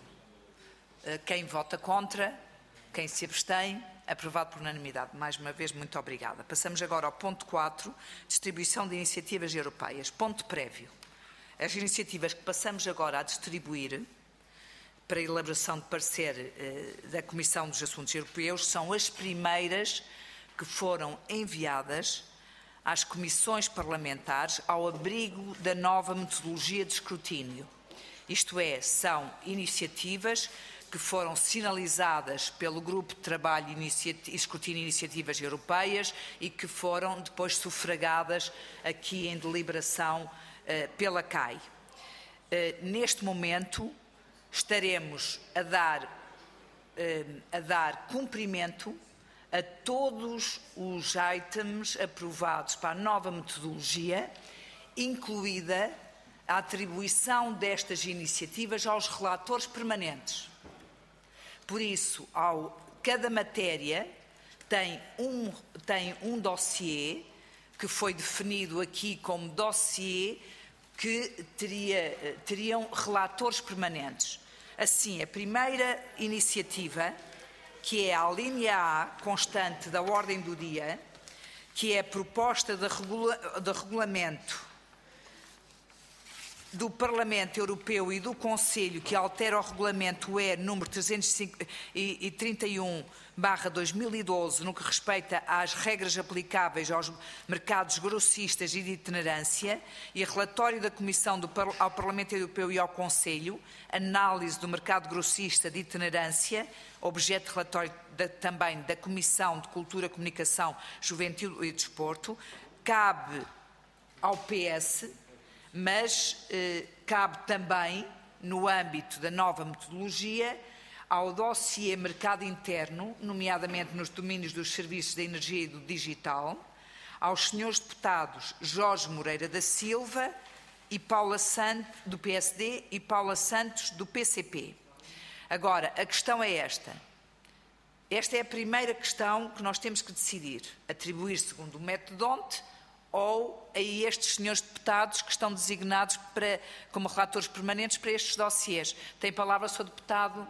Quem vota contra? Quem se abstém? Aprovado por unanimidade. Mais uma vez, muito obrigada. Passamos agora ao ponto 4, distribuição de iniciativas europeias. Ponto prévio. As iniciativas que passamos agora a distribuir para a elaboração de parecer da Comissão dos Assuntos Europeus são as primeiras que foram enviadas às comissões parlamentares ao abrigo da nova metodologia de escrutínio. Isto é, são iniciativas que foram sinalizadas pelo Grupo de Trabalho e Escrutínio de Iniciativas Europeias e que foram depois sufragadas aqui em deliberação pela CAI. Neste momento estaremos a dar cumprimento a todos os itens aprovados para a nova metodologia, incluída a atribuição destas iniciativas aos relatores permanentes. Por isso, cada matéria tem um dossiê que foi definido aqui como dossiê que teriam relatores permanentes. Assim, a primeira iniciativa, que é a linha A constante da ordem do dia, que é a proposta de regulamento do Parlamento Europeu e do Conselho, que altera o regulamento UE número 331/2012, no que respeita às regras aplicáveis aos mercados grossistas e de itinerância, e relatório da Comissão ao Parlamento Europeu e ao Conselho, análise do mercado grossista de itinerância, objeto de relatório também da Comissão de Cultura, Comunicação, Juventude e Desporto, cabe ao PS, mas cabe também, no âmbito da nova metodologia, ao dossiê mercado interno, nomeadamente nos domínios dos serviços da energia e do digital, aos senhores deputados Jorge Moreira da Silva e Paula Santos, do PSD, e Paula Santos, do PCP. Agora, a questão é esta. Esta é a primeira questão que nós temos que decidir. Atribuir segundo o método DONT ou a estes senhores deputados que estão designados como relatores permanentes para estes dossiês. Tem palavra o Sr. Deputado.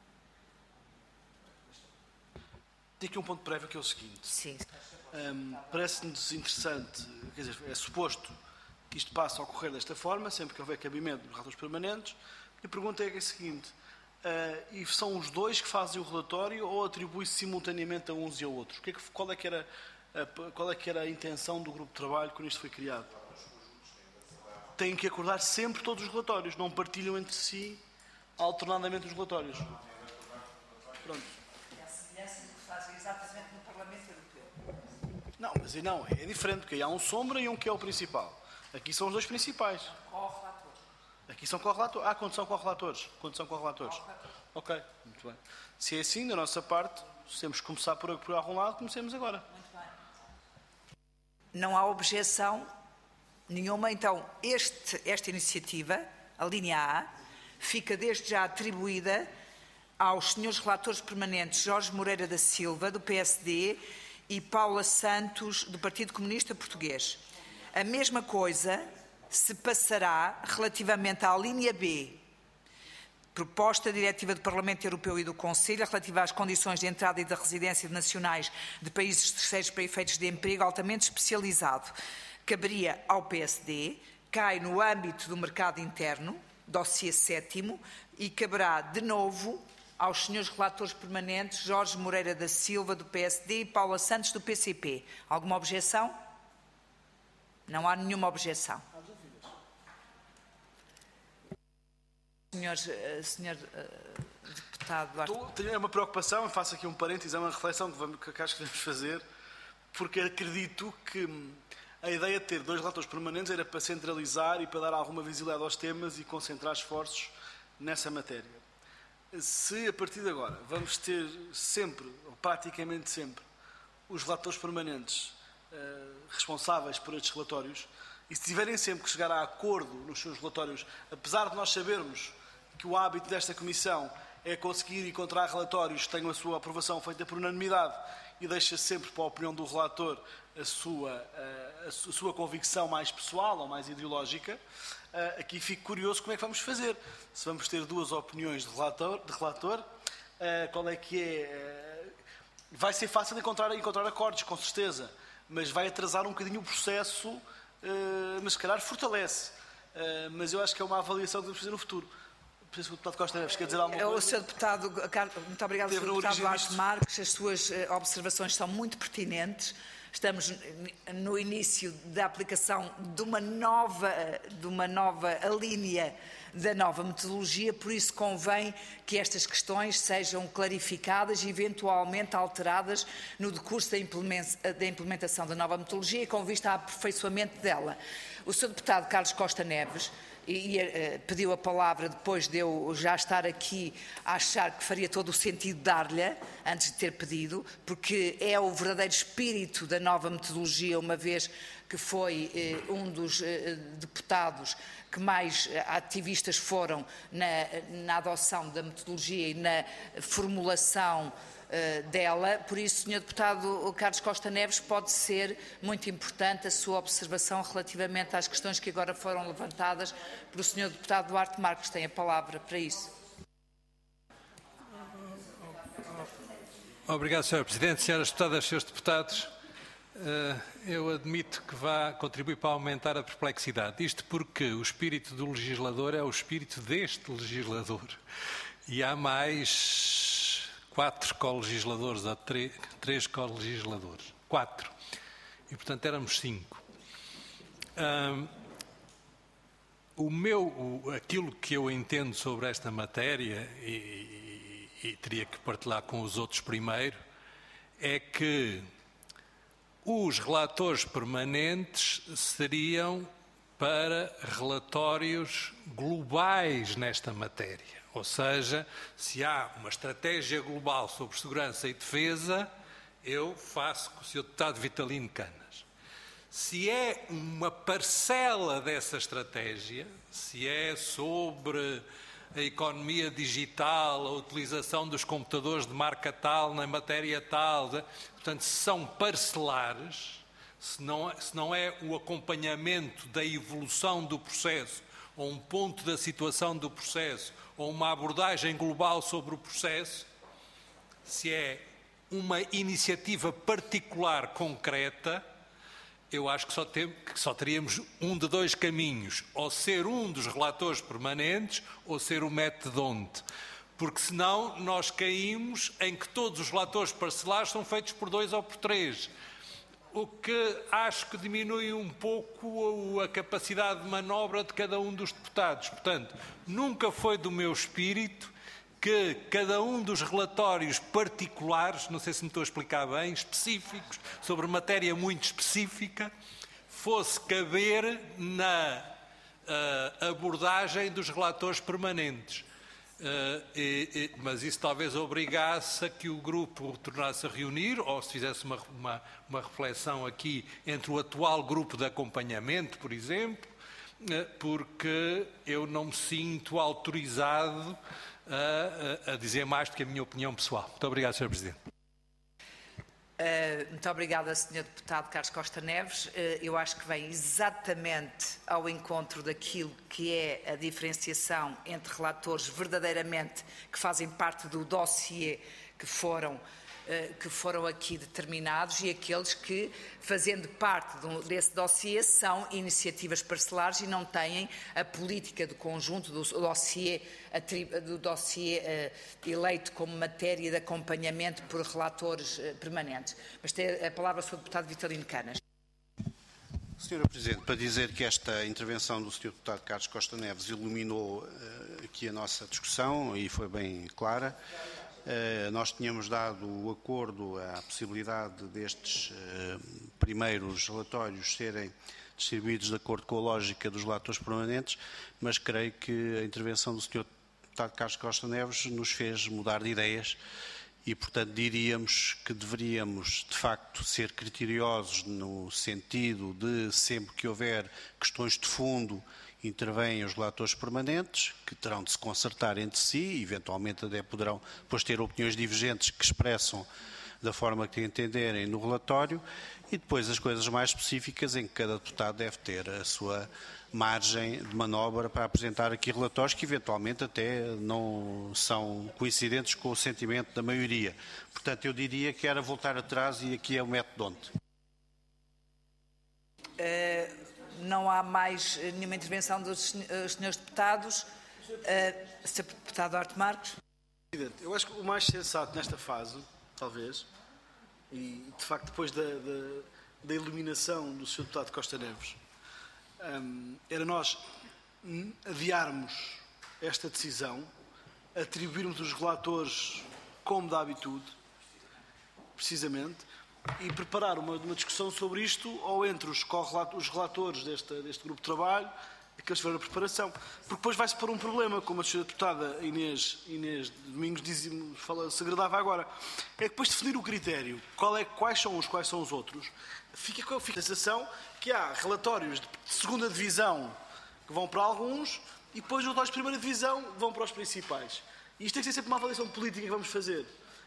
Tem aqui um ponto prévio que é o seguinte. Sim. Parece-nos interessante, quer dizer, é suposto que isto passe a ocorrer desta forma, sempre que houver cabimento dos relatores permanentes. E a pergunta é a seguinte, e são os dois que fazem o relatório ou atribui-se simultaneamente a uns e a outros? Qual é que era a intenção do grupo de trabalho quando isto foi criado? têm que acordar sempre todos os relatórios, não partilham entre si alternadamente os relatórios. Pronto. É a semelhança do que fazem exatamente no Parlamento Europeu. Não, mas não, é diferente, porque aí há um sombra e um que é o principal. Aqui são os dois principais. Correlator. Aqui são correlatores. Ah, quando são correlatores. Ok, muito bem. Se é assim, da nossa parte, se temos que começar por algum lado, comecemos agora. Muito bem. Não há objeção nenhuma. Então, esta iniciativa, a linha A, fica desde já atribuída aos senhores relatores permanentes Jorge Moreira da Silva, do PSD, e Paula Santos, do Partido Comunista Português. A mesma coisa se passará relativamente à linha B, proposta diretiva do Parlamento Europeu e do Conselho relativa às condições de entrada e de residência de nacionais de países terceiros para efeitos de emprego altamente especializado. Caberia ao PSD, cai no âmbito do mercado interno, dossiê 7º, e caberá de novo aos senhores relatores permanentes Jorge Moreira da Silva, do PSD, e Paula Santos, do PCP. Alguma objeção? Não há nenhuma objeção. Senhor deputado Duarte. Tenho uma preocupação, faço aqui um parênteses, é uma reflexão que acho que devemos fazer, porque acredito que a ideia de ter 2 relatores permanentes era para centralizar e para dar alguma visibilidade aos temas e concentrar esforços nessa matéria. Se a partir de agora vamos ter sempre, ou praticamente sempre, os relatores permanentes responsáveis por estes relatórios, e se tiverem sempre que chegar a acordo nos seus relatórios, apesar de nós sabermos que o hábito desta Comissão é conseguir encontrar relatórios que tenham a sua aprovação feita por unanimidade e deixa sempre para a opinião do relator a sua convicção mais pessoal ou mais ideológica, aqui fico curioso como é que vamos fazer. Se vamos ter 2 opiniões de relator, qual é que é... Vai ser fácil de encontrar acordos, com certeza, mas vai atrasar um bocadinho o processo, mas se calhar fortalece. Mas eu acho que é uma avaliação que devemos fazer no futuro. Penso que o deputado Costa Neves quer dizer alguma coisa. O Sr. Deputado, muito obrigado, Sr. Deputado Duarte Marques. As suas observações são muito pertinentes. Estamos no início da aplicação de uma nova linha da nova metodologia, por isso convém que estas questões sejam clarificadas e eventualmente alteradas no decurso da implementação da nova metodologia e com vista ao aperfeiçoamento dela. O Sr. Deputado Carlos Costa Neves pediu a palavra depois de eu já estar aqui a achar que faria todo o sentido dar-lhe, antes de ter pedido, porque é o verdadeiro espírito da nova metodologia, uma vez que foi um dos deputados que mais ativistas foram na adoção da metodologia e na formulação dela. Por isso, Sr. Deputado Carlos Costa Neves, pode ser muito importante a sua observação relativamente às questões que agora foram levantadas pelo Sr. Deputado Duarte Marques. Tem a palavra para isso. Obrigado, Sr. Presidente. Senhoras Deputadas, Srs. Deputados, eu admito que vá contribuir para aumentar a perplexidade. Isto porque o espírito do legislador é o espírito deste legislador. E há mais 4 co-legisladores, ou 3 co-legisladores. 4. E, portanto, éramos 5. Aquilo que eu entendo sobre esta matéria, e teria que partilhar com os outros primeiro, é que os relatores permanentes seriam para relatórios globais nesta matéria. Ou seja, se há uma estratégia global sobre segurança e defesa, eu faço com o Sr. Deputado Vitalino Canas. Se é uma parcela dessa estratégia, se é sobre a economia digital, a utilização dos computadores de marca tal, na matéria tal, portanto, se são parcelares, se não é o acompanhamento da evolução do processo, ou um ponto da situação do processo, ou uma abordagem global sobre o processo, se é uma iniciativa particular concreta, eu acho que só teríamos um de 2 caminhos, ou ser um dos relatores permanentes, ou ser o metodonte. Porque senão nós caímos em que todos os relatores parcelares são feitos por 2 ou por 3. o que acho que diminui um pouco a capacidade de manobra de cada um dos deputados. Portanto, nunca foi do meu espírito que cada um dos relatórios particulares, não sei se me estou a explicar bem, específicos, sobre matéria muito específica, fosse caber na abordagem dos relatores permanentes. Mas isso talvez obrigasse a que o grupo tornasse a reunir, ou se fizesse uma reflexão aqui entre o atual grupo de acompanhamento, por exemplo, porque eu não me sinto autorizado a dizer mais do que a minha opinião pessoal. Muito obrigado, Sr. Presidente. Muito obrigada, Sr. Deputado Carlos Costa Neves. Eu acho que vem exatamente ao encontro daquilo que é a diferenciação entre relatores verdadeiramente que fazem parte do dossiê que foram aqui determinados e aqueles que, fazendo parte desse dossiê, são iniciativas parcelares e não têm a política do conjunto do dossiê eleito como matéria de acompanhamento por relatores permanentes. Mas tem a palavra o Sr. Deputado Vitalino Canas. Sra. Presidente, para dizer que esta intervenção do Sr. Deputado Carlos Costa Neves iluminou aqui a nossa discussão e foi bem clara. Nós tínhamos dado o acordo à possibilidade destes primeiros relatórios serem distribuídos de acordo com a lógica dos relatores permanentes, mas creio que a intervenção do Sr. Deputado Carlos Costa Neves nos fez mudar de ideias e, portanto, diríamos que deveríamos, de facto, ser criteriosos no sentido de, sempre que houver questões de fundo, intervêm os relatores permanentes, que terão de se concertar entre si, e eventualmente até poderão depois ter opiniões divergentes que expressam da forma que entenderem no relatório, e depois as coisas mais específicas em que cada deputado deve ter a sua margem de manobra para apresentar aqui relatórios que eventualmente até não são coincidentes com o sentimento da maioria. Portanto, eu diria que era voltar atrás e aqui é o método onde. Não há mais nenhuma intervenção dos senhores deputados. Sr. Deputado Duarte Marques. Presidente, eu acho que o mais sensato nesta fase, talvez, e de facto depois da eliminação do Sr. Deputado Costa Neves, era nós adiarmos esta decisão, atribuirmos os relatores como da habitude, precisamente, e preparar uma discussão sobre isto, ou entre os relatores deste grupo de trabalho, aqueles que fizeram a preparação. Porque depois vai-se pôr um problema, como a senhora deputada Inês Domingos se agradava agora. É que depois de definir o critério, quais são os outros, fica com a sensação que há relatórios de segunda divisão que vão para alguns e depois os relatórios de primeira divisão vão para os principais. E isto tem que ser sempre uma avaliação política que vamos fazer.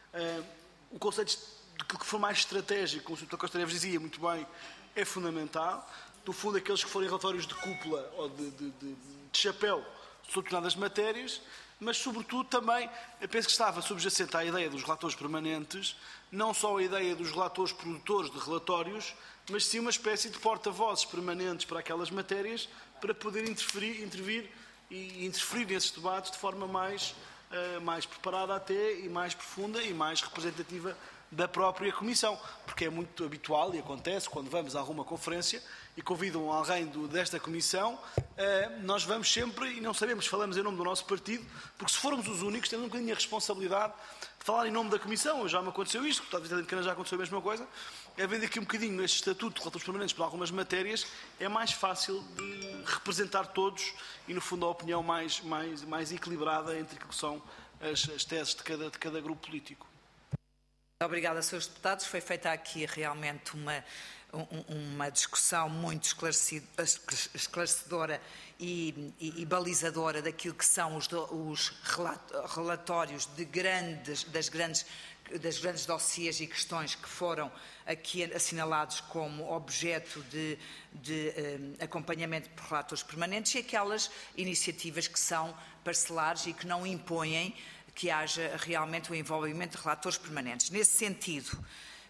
O conceito do que for mais estratégico, como o Sr. Costa Neves dizia muito bem, é fundamental. Do fundo, aqueles que forem relatórios de cúpula ou de chapéu sobre determinadas matérias, mas, sobretudo, também, eu penso que estava subjacente à ideia dos relatores permanentes, não só a ideia dos relatores produtores de relatórios, mas sim uma espécie de porta-vozes permanentes para aquelas matérias, para poder intervir e interferir nesses debates de forma mais preparada até, e mais profunda e mais representativa da própria Comissão, porque é muito habitual e acontece quando vamos a alguma conferência e convidam alguém desta Comissão, nós vamos sempre e não sabemos se falamos em nome do nosso partido, porque se formos os únicos temos um bocadinho a responsabilidade de falar em nome da Comissão. Já me aconteceu isto, o deputado Vitalino Canas já aconteceu a mesma coisa. Havendo aqui um bocadinho neste estatuto de relatores permanentes para algumas matérias, é mais fácil de representar todos e, no fundo, a opinião mais equilibrada entre o que são as teses de cada grupo político. Obrigada, Srs. Deputados. Foi feita aqui realmente uma discussão muito esclarecedora e balizadora daquilo que são os relatórios das grandes dossiês e questões que foram aqui assinalados como objeto de acompanhamento por relatores permanentes e aquelas iniciativas que são parcelares e que não impõem que haja realmente o envolvimento de relatores permanentes. Nesse sentido,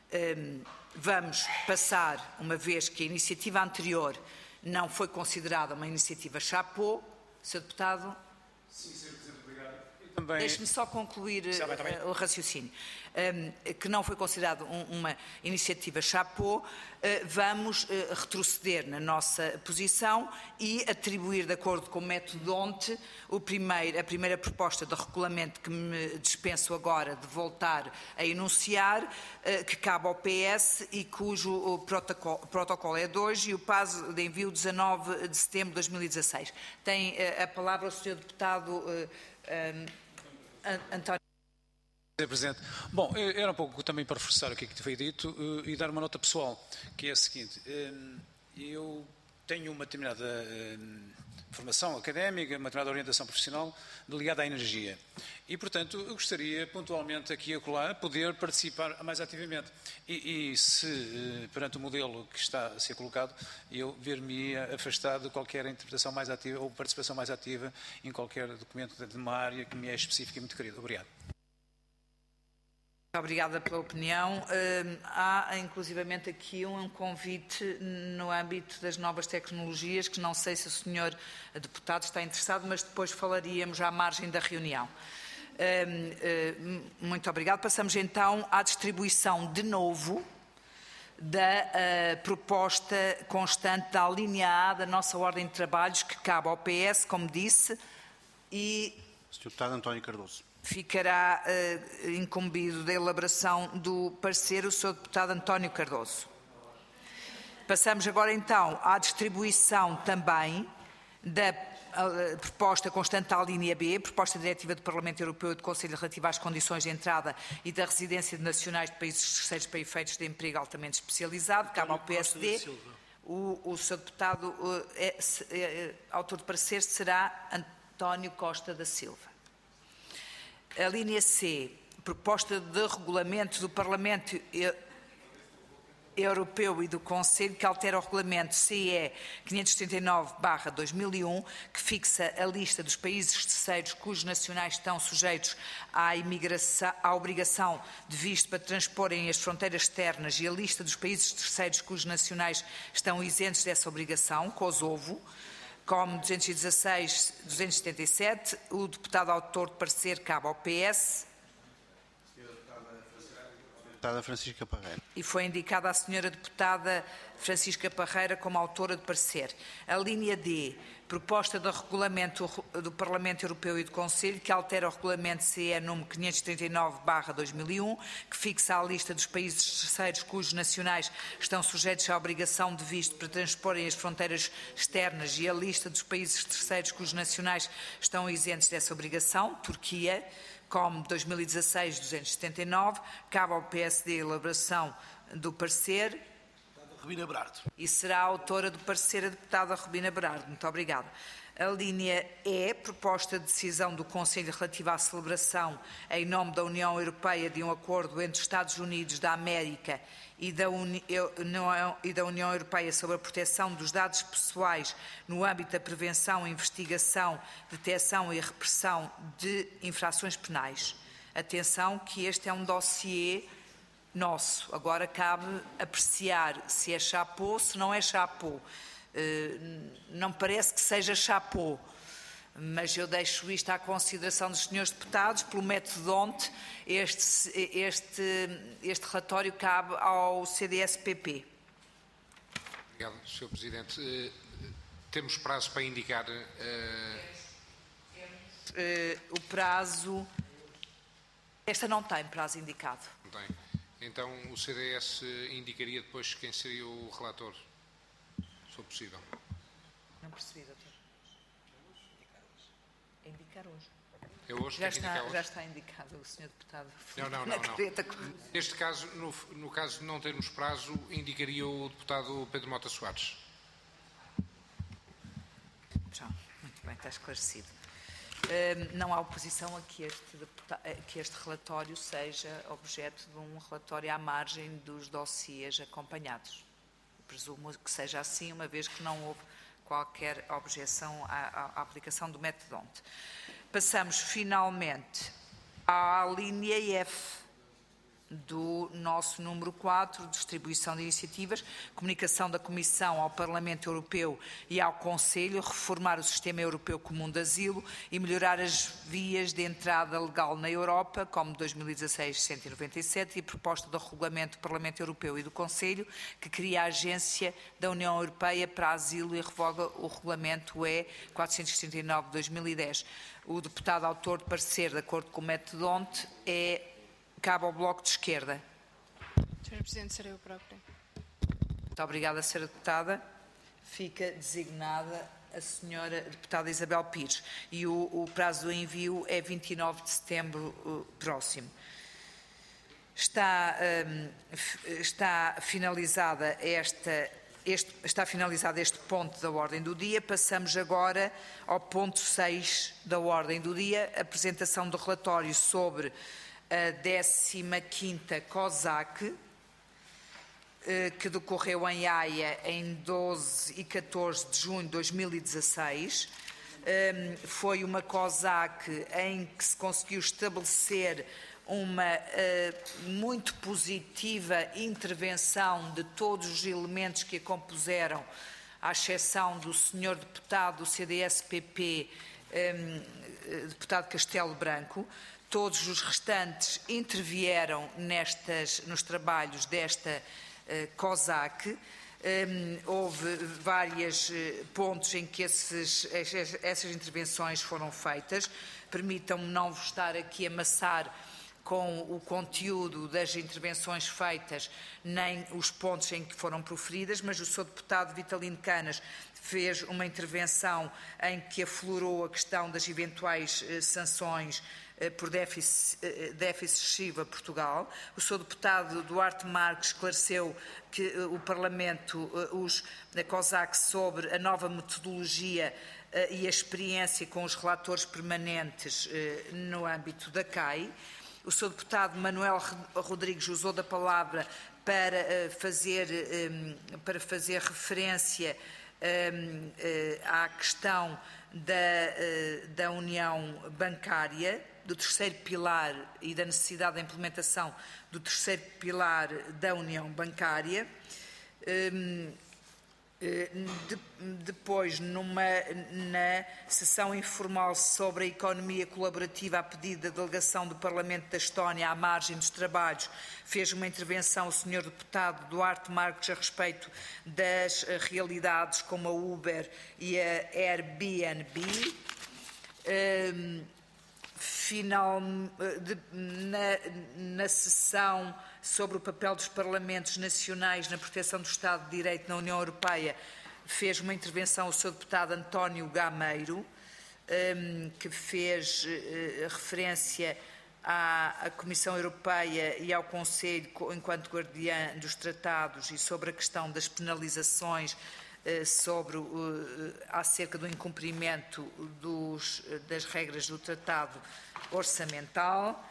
vamos passar, uma vez que a iniciativa anterior não foi considerada uma iniciativa chapeau, Sr. Deputado. Sim, Sr. Presidente, obrigado. Deixe-me só concluir o raciocínio. Que não foi considerado uma iniciativa chapeau, vamos retroceder na nossa posição e atribuir, de acordo com o método DONT, a primeira proposta de regulamento que me dispenso agora de voltar a enunciar, que cabe ao PS e cujo protocolo é de hoje e o prazo de envio 19 de setembro de 2016. Tem a palavra o Sr. Deputado António. Sr. Presidente, bom, era um pouco também para reforçar o que foi dito e dar uma nota pessoal, que é a seguinte: eu tenho uma determinada formação académica, uma determinada orientação profissional ligada à energia e, portanto, eu gostaria pontualmente aqui e acolá poder participar mais ativamente e se, perante o modelo que está a ser colocado, eu ver-me afastado de qualquer interpretação mais ativa ou participação mais ativa em qualquer documento de uma área que me é específica e muito querida. Obrigado. Obrigada pela opinião. Há, inclusivamente, aqui um convite no âmbito das novas tecnologias, que não sei se o senhor deputado está interessado, mas depois falaríamos à margem da reunião. Muito obrigado. Passamos então à distribuição de novo da proposta constante da linha A da nossa ordem de trabalhos, que cabe ao PS, como disse, e... Sr. Deputado António Cardoso. Ficará incumbido da elaboração do parecer o Sr. Deputado António Cardoso. Passamos agora então à distribuição também da proposta constante à linha B, proposta diretiva do Parlamento Europeu e do Conselho relativa às condições de entrada e da residência de nacionais de países terceiros para efeitos de emprego altamente especializado, cabe ao PSD. O Sr. Deputado autor de parecer será António Costa da Silva. A linha C, proposta de regulamento do Parlamento Europeu e do Conselho, que altera o regulamento CE 579/2001, que fixa a lista dos países terceiros cujos nacionais estão sujeitos à obrigação de visto para transporem as fronteiras externas e a lista dos países terceiros cujos nacionais estão isentos dessa obrigação, Kosovo, como 216-277, o deputado autor de parecer cabe ao PS. Deputada Francisca Parreira. E foi indicada a senhora deputada Francisca Parreira como autora de parecer. A linha D, proposta de regulamento do Parlamento Europeu e do Conselho, que altera o regulamento CE número 539/2001, que fixa a lista dos países terceiros cujos nacionais estão sujeitos à obrigação de visto para transporem as fronteiras externas e a lista dos países terceiros cujos nacionais estão isentos dessa obrigação, Turquia, como 2016-279, cabe ao PSD a elaboração do parecer. Rubina Berardo. E será a autora do parecer a deputada Rubina Berardo. Muito obrigada. A linha E, proposta de decisão do Conselho relativa à celebração em nome da União Europeia de um acordo entre os Estados Unidos da América e da União Europeia sobre a proteção dos dados pessoais no âmbito da prevenção, investigação, detecção e repressão de infrações penais. Atenção que este é um dossiê nosso. Agora cabe apreciar se é chapeau, se não é chapeau. Não parece que seja chapeau, mas eu deixo isto à consideração dos senhores deputados. Pelo método DONT, este relatório cabe ao CDS-PP. Obrigado, Sr. Presidente. Temos prazo para indicar... O prazo... Esta não tem prazo indicado. Não tem. Então, o CDS indicaria depois quem seria o relator, se for possível. Não percebi, doutor. Indicar hoje. É hoje que indicar hoje? Já está indicado o senhor deputado. Não. Neste caso, no caso de não termos prazo, indicaria o deputado Pedro Mota Soares. Muito bem, está esclarecido. Não há oposição a que este relatório seja objeto de um relatório à margem dos dossiês acompanhados. Presumo que seja assim, uma vez que não houve qualquer objeção à aplicação do método DONT. Passamos finalmente à linha F, do nosso número 4, distribuição de iniciativas, comunicação da Comissão ao Parlamento Europeu e ao Conselho, reformar o Sistema Europeu Comum de Asilo e melhorar as vias de entrada legal na Europa, como 2016-197, e a proposta do Regulamento do Parlamento Europeu e do Conselho, que cria a Agência da União Europeia para Asilo e revoga o Regulamento E 439 de 2010. O deputado autor de parecer, de acordo com o método Donte, cabe ao Bloco de Esquerda. Sra. Presidente, serei eu própria. Muito obrigada, Sra. Deputada. Fica designada a Sra. Deputada Isabel Pires. E o prazo do envio é 29 de setembro próximo. Está finalizado este ponto da ordem do dia. Passamos agora ao ponto 6 da ordem do dia, apresentação do relatório sobre a 15ª COSAC, que decorreu em Haia em 12 e 14 de junho de 2016. Foi uma COSAC em que se conseguiu estabelecer uma muito positiva intervenção de todos os elementos que a compuseram, à exceção do senhor deputado do CDS-PP, deputado Castelo Branco. Todos os restantes intervieram nos trabalhos desta COSAC. Houve vários pontos em que essas intervenções foram feitas. Permitam-me não vos estar aqui a amassar com o conteúdo das intervenções feitas, nem os pontos em que foram proferidas, mas o Sr. Deputado Vitalino Canas fez uma intervenção em que aflorou a questão das eventuais sanções por déficit excessivo a Portugal. O Sr. Deputado Duarte Marques esclareceu que o Parlamento, a COSAC, sobre a nova metodologia e a experiência com os relatores permanentes no âmbito da CAI. O Sr. Deputado Manuel Rodrigues usou da palavra para fazer referência à questão da União Bancária, do terceiro pilar e da necessidade da implementação do terceiro pilar da União Bancária. Depois, na sessão informal sobre a economia colaborativa a pedido da delegação do Parlamento da Estónia à margem dos trabalhos, fez uma intervenção o Sr. Deputado Duarte Marques a respeito das realidades como a Uber e a Airbnb. Na sessão sobre o papel dos Parlamentos Nacionais na proteção do Estado de Direito na União Europeia, fez uma intervenção o Sr. Deputado António Gameiro, que fez referência à Comissão Europeia e ao Conselho enquanto guardiã dos tratados e sobre a questão das penalizações acerca do incumprimento das regras do Tratado Orçamental.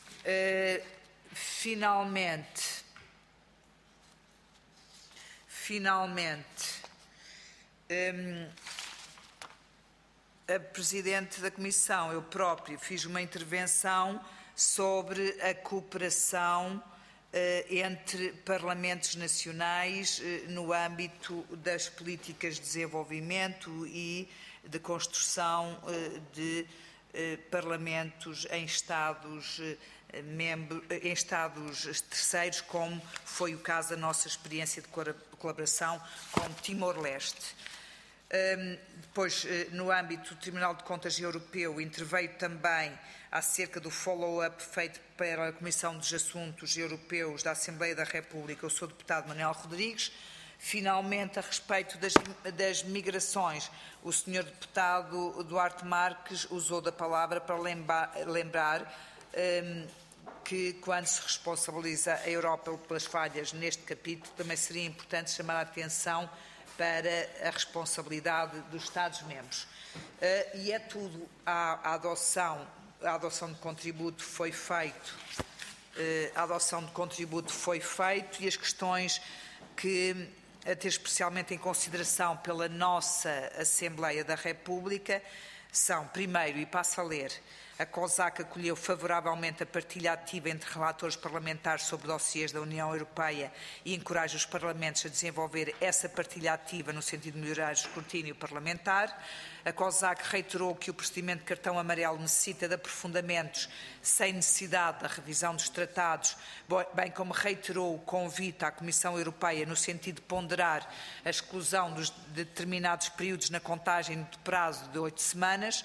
Finalmente, a Presidente da Comissão, eu próprio, fiz uma intervenção sobre a cooperação entre Parlamentos Nacionais no âmbito das políticas de desenvolvimento e de construção de Parlamentos em Estados terceiros, como foi o caso da nossa experiência de colaboração com Timor-Leste. Depois, no âmbito do Tribunal de Contas Europeu, interveio também acerca do follow-up feito pela Comissão dos Assuntos Europeus da Assembleia da República, o Sr. Deputado Manuel Rodrigues. Finalmente, a respeito das migrações, o Sr. Deputado Duarte Marques usou da palavra para lembrar que, quando se responsabiliza a Europa pelas falhas neste capítulo, também seria importante chamar a atenção para a responsabilidade dos Estados-membros. E é tudo. A adoção de contributo foi feito. E as questões que, a ter especialmente em consideração pela nossa Assembleia da República, são, primeiro, e passo a ler, A COSAC acolheu favoravelmente a partilha ativa entre relatores parlamentares sobre dossiês da União Europeia e encoraja os parlamentos a desenvolver essa partilha ativa no sentido de melhorar o escrutínio parlamentar. A COSAC reiterou que o procedimento de cartão amarelo necessita de aprofundamentos sem necessidade da revisão dos tratados, bem como reiterou o convite à Comissão Europeia no sentido de ponderar a exclusão de determinados períodos na contagem de prazo de 8 semanas.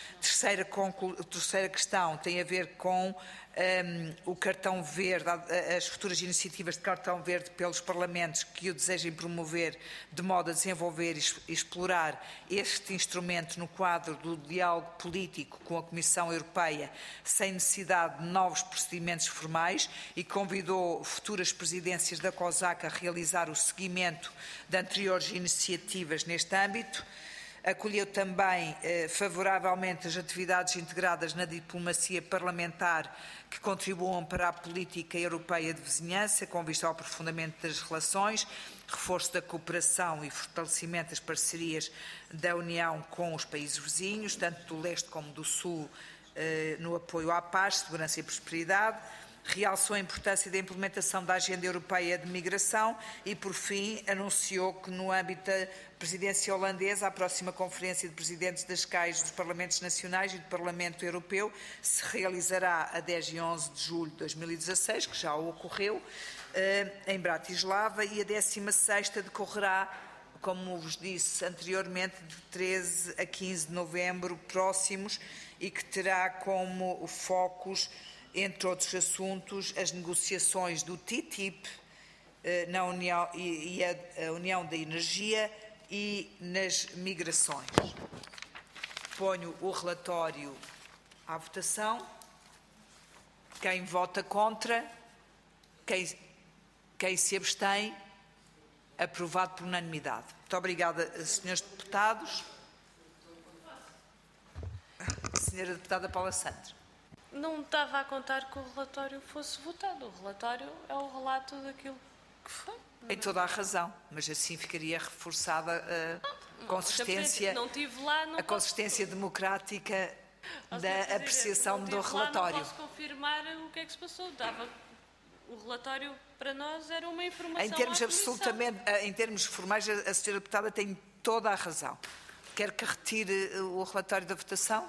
Terceira questão tem a ver com o cartão verde, as futuras iniciativas de cartão verde pelos parlamentos que o desejem promover, de modo a desenvolver e explorar este instrumento no quadro do diálogo político com a Comissão Europeia, sem necessidade de novos procedimentos formais, e convidou futuras presidências da COSAC a realizar o seguimento de anteriores iniciativas neste âmbito. Acolheu também favoravelmente as atividades integradas na diplomacia parlamentar que contribuam para a política europeia de vizinhança, com vista ao aprofundamento das relações, reforço da cooperação e fortalecimento das parcerias da União com os países vizinhos, tanto do leste como do sul, no apoio à paz, segurança e prosperidade. Realçou a importância da implementação da Agenda Europeia de Migração e, por fim, anunciou que, no âmbito da presidência holandesa, a próxima Conferência de Presidentes das CAIs dos Parlamentos Nacionais e do Parlamento Europeu se realizará a 10 e 11 de julho de 2016, que já ocorreu, em Bratislava, e a 16ª decorrerá, como vos disse anteriormente, de 13 a 15 de novembro próximos, e que terá como focos, entre outros assuntos, as negociações do TTIP na União, e a União da Energia e nas migrações. Ponho o relatório à votação. Quem vota contra? Quem se abstém? Aprovado por unanimidade. Muito obrigada, senhores deputados. Senhora deputada Paula Santos. Não estava a contar que o relatório fosse votado. O relatório é o relato daquilo que foi. Tem toda a razão, mas assim ficaria reforçada a consistência, não tive lá, não a consistência democrática da apreciação do relatório. Não posso confirmar o que é que se passou. O relatório para nós era uma informação. Em termos formais, a senhora deputada tem toda a razão. Quer que retire o relatório da votação?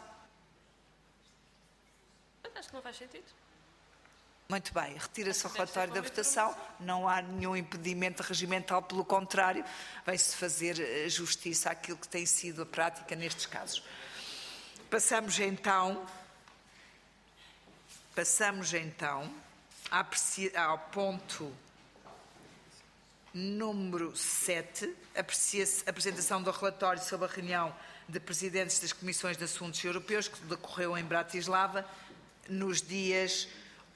Acho que não faz sentido. Muito bem, retira-se o relatório da votação, não há nenhum impedimento regimental, pelo contrário, vai-se fazer justiça àquilo que tem sido a prática nestes casos. Passamos então ao ponto número 7, apresentação do relatório sobre a reunião de presidentes das Comissões de Assuntos Europeus, que decorreu em Bratislava, nos dias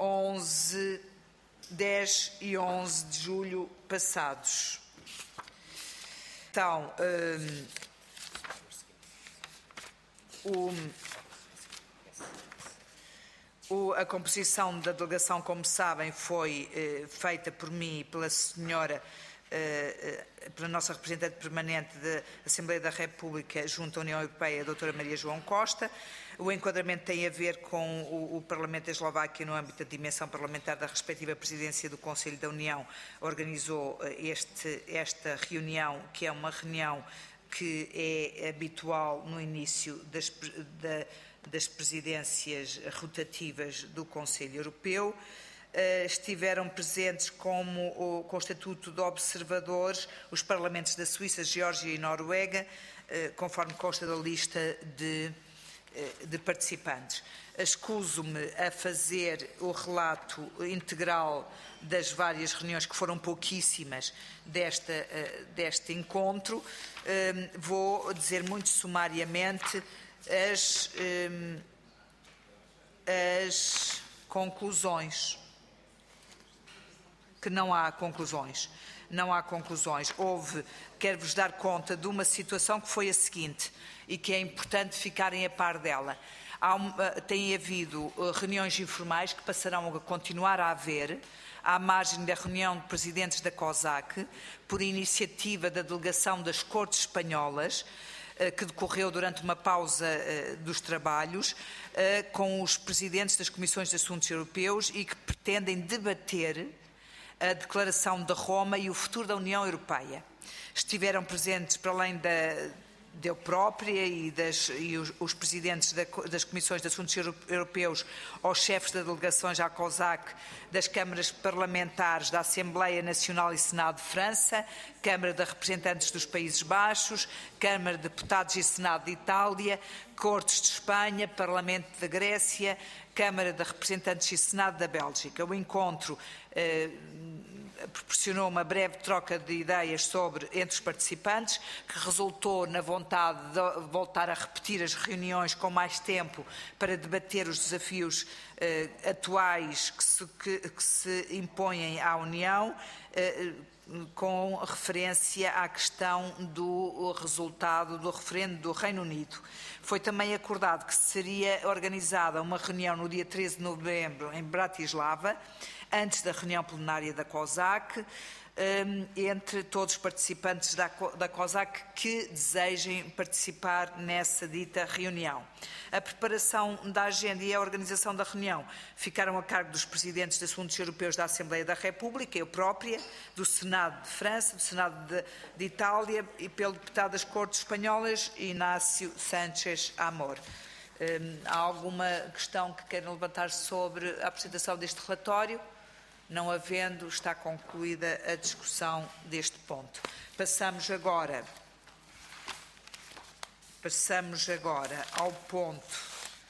10 e 11 de julho passados. Então, a composição da delegação, como sabem, foi feita por mim e pela senhora, pela nossa representante permanente da Assembleia da República junto à União Europeia, a doutora Maria João Costa. O enquadramento tem a ver com o Parlamento da Eslováquia no âmbito da dimensão parlamentar da respectiva presidência do Conselho da União. Organizou esta reunião, que é uma reunião que é habitual no início das presidências rotativas do Conselho Europeu. Estiveram presentes com o estatuto de observadores os parlamentos da Suíça, Geórgia e Noruega, conforme consta da lista de participantes. Escuso-me a fazer o relato integral das várias reuniões, que foram pouquíssimas, deste encontro. Vou dizer muito sumariamente as conclusões. Que não há conclusões. Não há conclusões. Quero-vos dar conta de uma situação que foi a seguinte, e que é importante ficarem a par dela. Tem havido reuniões informais que passarão a continuar a haver, à margem da reunião de presidentes da COSAC, por iniciativa da delegação das Cortes Espanholas, que decorreu durante uma pausa dos trabalhos com os presidentes das Comissões de Assuntos Europeus e que pretendem debater a Declaração de Roma e o futuro da União Europeia. Estiveram presentes, para além de eu própria e os presidentes das Comissões de Assuntos Europeus, aos chefes das delegações à COSAC, das câmaras parlamentares da Assembleia Nacional e Senado de França, Câmara de Representantes dos Países Baixos, Câmara de Deputados e Senado de Itália, Cortes de Espanha, Parlamento da Grécia, Câmara de Representantes e Senado da Bélgica. O encontro proporcionou uma breve troca de ideias entre os participantes, que resultou na vontade de voltar a repetir as reuniões com mais tempo para debater os desafios atuais que se impõem à União, com referência à questão do resultado do referendo do Reino Unido. Foi também acordado que seria organizada uma reunião no dia 13 de novembro em Bratislava, antes da reunião plenária da COSAC, entre todos os participantes da COSAC que desejem participar nessa dita reunião. A preparação da agenda e a organização da reunião ficaram a cargo dos presidentes de Assuntos Europeus da Assembleia da República, eu própria, do Senado de França, do Senado de Itália e pelo deputado das Cortes Espanholas, Inácio Sánchez Amor. Há alguma questão que queiram levantar sobre a apresentação deste relatório? Não havendo, está concluída a discussão deste ponto. Passamos agora ao ponto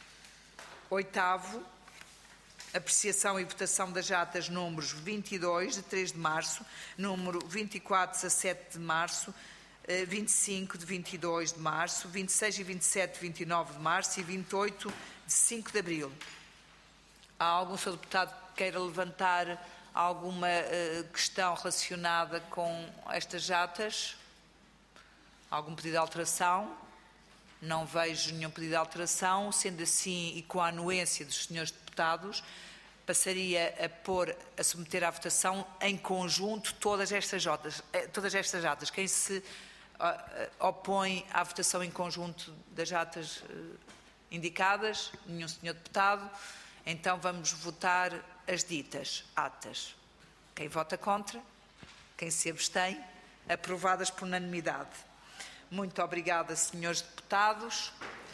8º, apreciação e votação das atas números 22, de 3 de março, número 24, 17 de março, 25 de 22 de março, 26 e 27 de 29 de março e 28 de 5 de abril. Há algum senhor deputado que queira levantar alguma questão relacionada com estas atas? Algum pedido de alteração? Não vejo nenhum pedido de alteração. Sendo assim, e com a anuência dos senhores deputados, passaria a submeter à votação em conjunto todas estas atas. Quem se opõe à votação em conjunto das atas indicadas? Nenhum senhor deputado. Então vamos votar as ditas atas. Quem vota contra? Quem se abstém? Aprovadas por unanimidade. Muito obrigada, senhores deputados,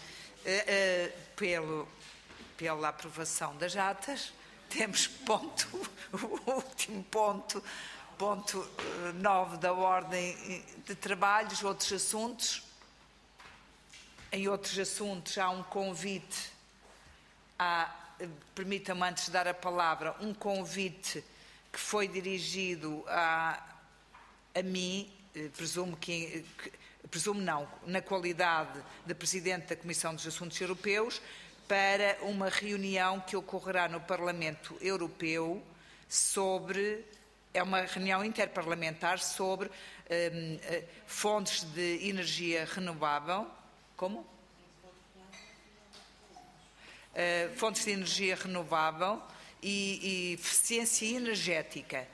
pela aprovação das atas. Temos o último ponto 9 da ordem de trabalhos, outros assuntos. Em outros assuntos há um convite permita-me, antes de dar a palavra, um convite que foi dirigido a mim, presumo não, na qualidade de Presidente da Comissão dos Assuntos Europeus, para uma reunião que ocorrerá no Parlamento Europeu é uma reunião interparlamentar sobre fontes de energia renovável. Como? Fontes de energia renovável e eficiência energética.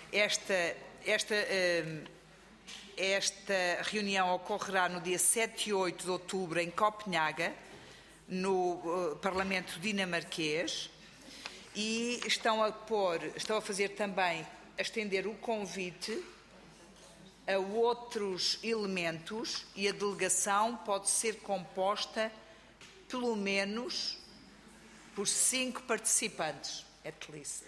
Esta reunião ocorrerá no dia 7 e 8 de outubro em Copenhaga, no Parlamento dinamarquês, e estão a fazer também, a estender o convite a outros elementos, e a delegação pode ser composta pelo menos por 5 participantes, at least.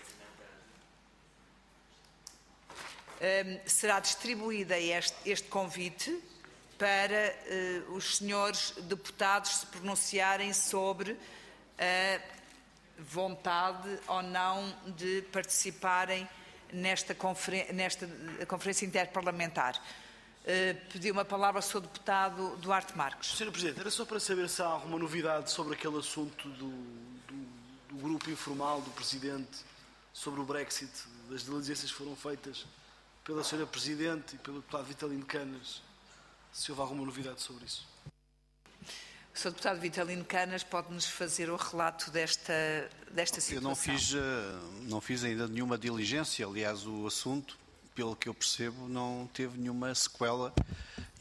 Será distribuída este convite para os senhores deputados se pronunciarem sobre a vontade ou não de participarem nesta conferência interparlamentar. Pediu uma palavra ao Sr. Deputado Duarte Marques. Sr. Presidente, era só para saber se há alguma novidade sobre aquele assunto do grupo informal do Presidente sobre o Brexit, das diligências que foram feitas pela Sra. Presidente e pelo deputado Vitalino Canas, se houve alguma novidade sobre isso. O Sr. Deputado Vitalino Canas pode-nos fazer o relato desta situação. Eu não fiz ainda nenhuma diligência, aliás o assunto, pelo que eu percebo, não teve nenhuma sequela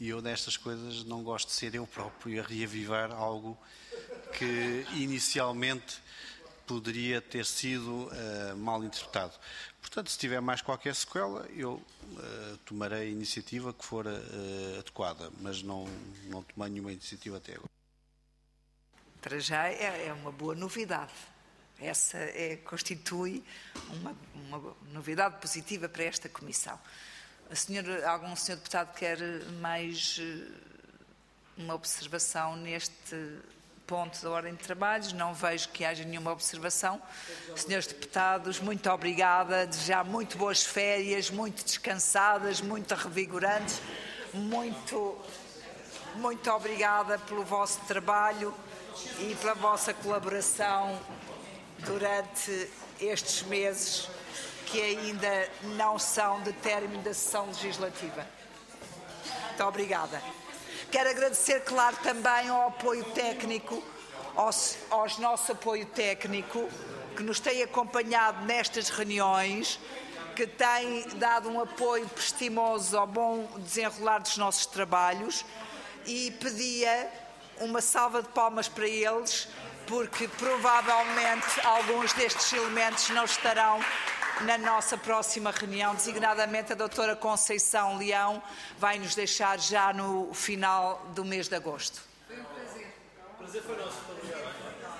E eu nestas coisas não gosto de ser eu próprio a reavivar algo que inicialmente poderia ter sido mal interpretado. Portanto, se tiver mais qualquer sequela, eu tomarei a iniciativa que for adequada, mas não tomei nenhuma iniciativa até agora. Para já é uma boa novidade. Essa constitui uma novidade positiva para esta Comissão. Algum senhor deputado quer mais uma observação neste ponto da ordem de trabalhos? Não vejo que haja nenhuma observação. Senhores deputados, muito obrigada. Desejar muito boas férias, muito descansadas, muito revigorantes. Muito obrigada pelo vosso trabalho e pela vossa colaboração durante estes meses que ainda não são de término da sessão legislativa. Muito obrigada. Quero agradecer, claro, também ao apoio técnico, aos nosso apoio técnico, que nos tem acompanhado nestas reuniões, que tem dado um apoio prestimoso ao bom desenrolar dos nossos trabalhos, e pedia uma salva de palmas para eles, porque provavelmente alguns destes elementos não estarão na nossa próxima reunião, designadamente a doutora Conceição Leão vai nos deixar já no final do mês de agosto. Foi um prazer. O prazer foi nosso.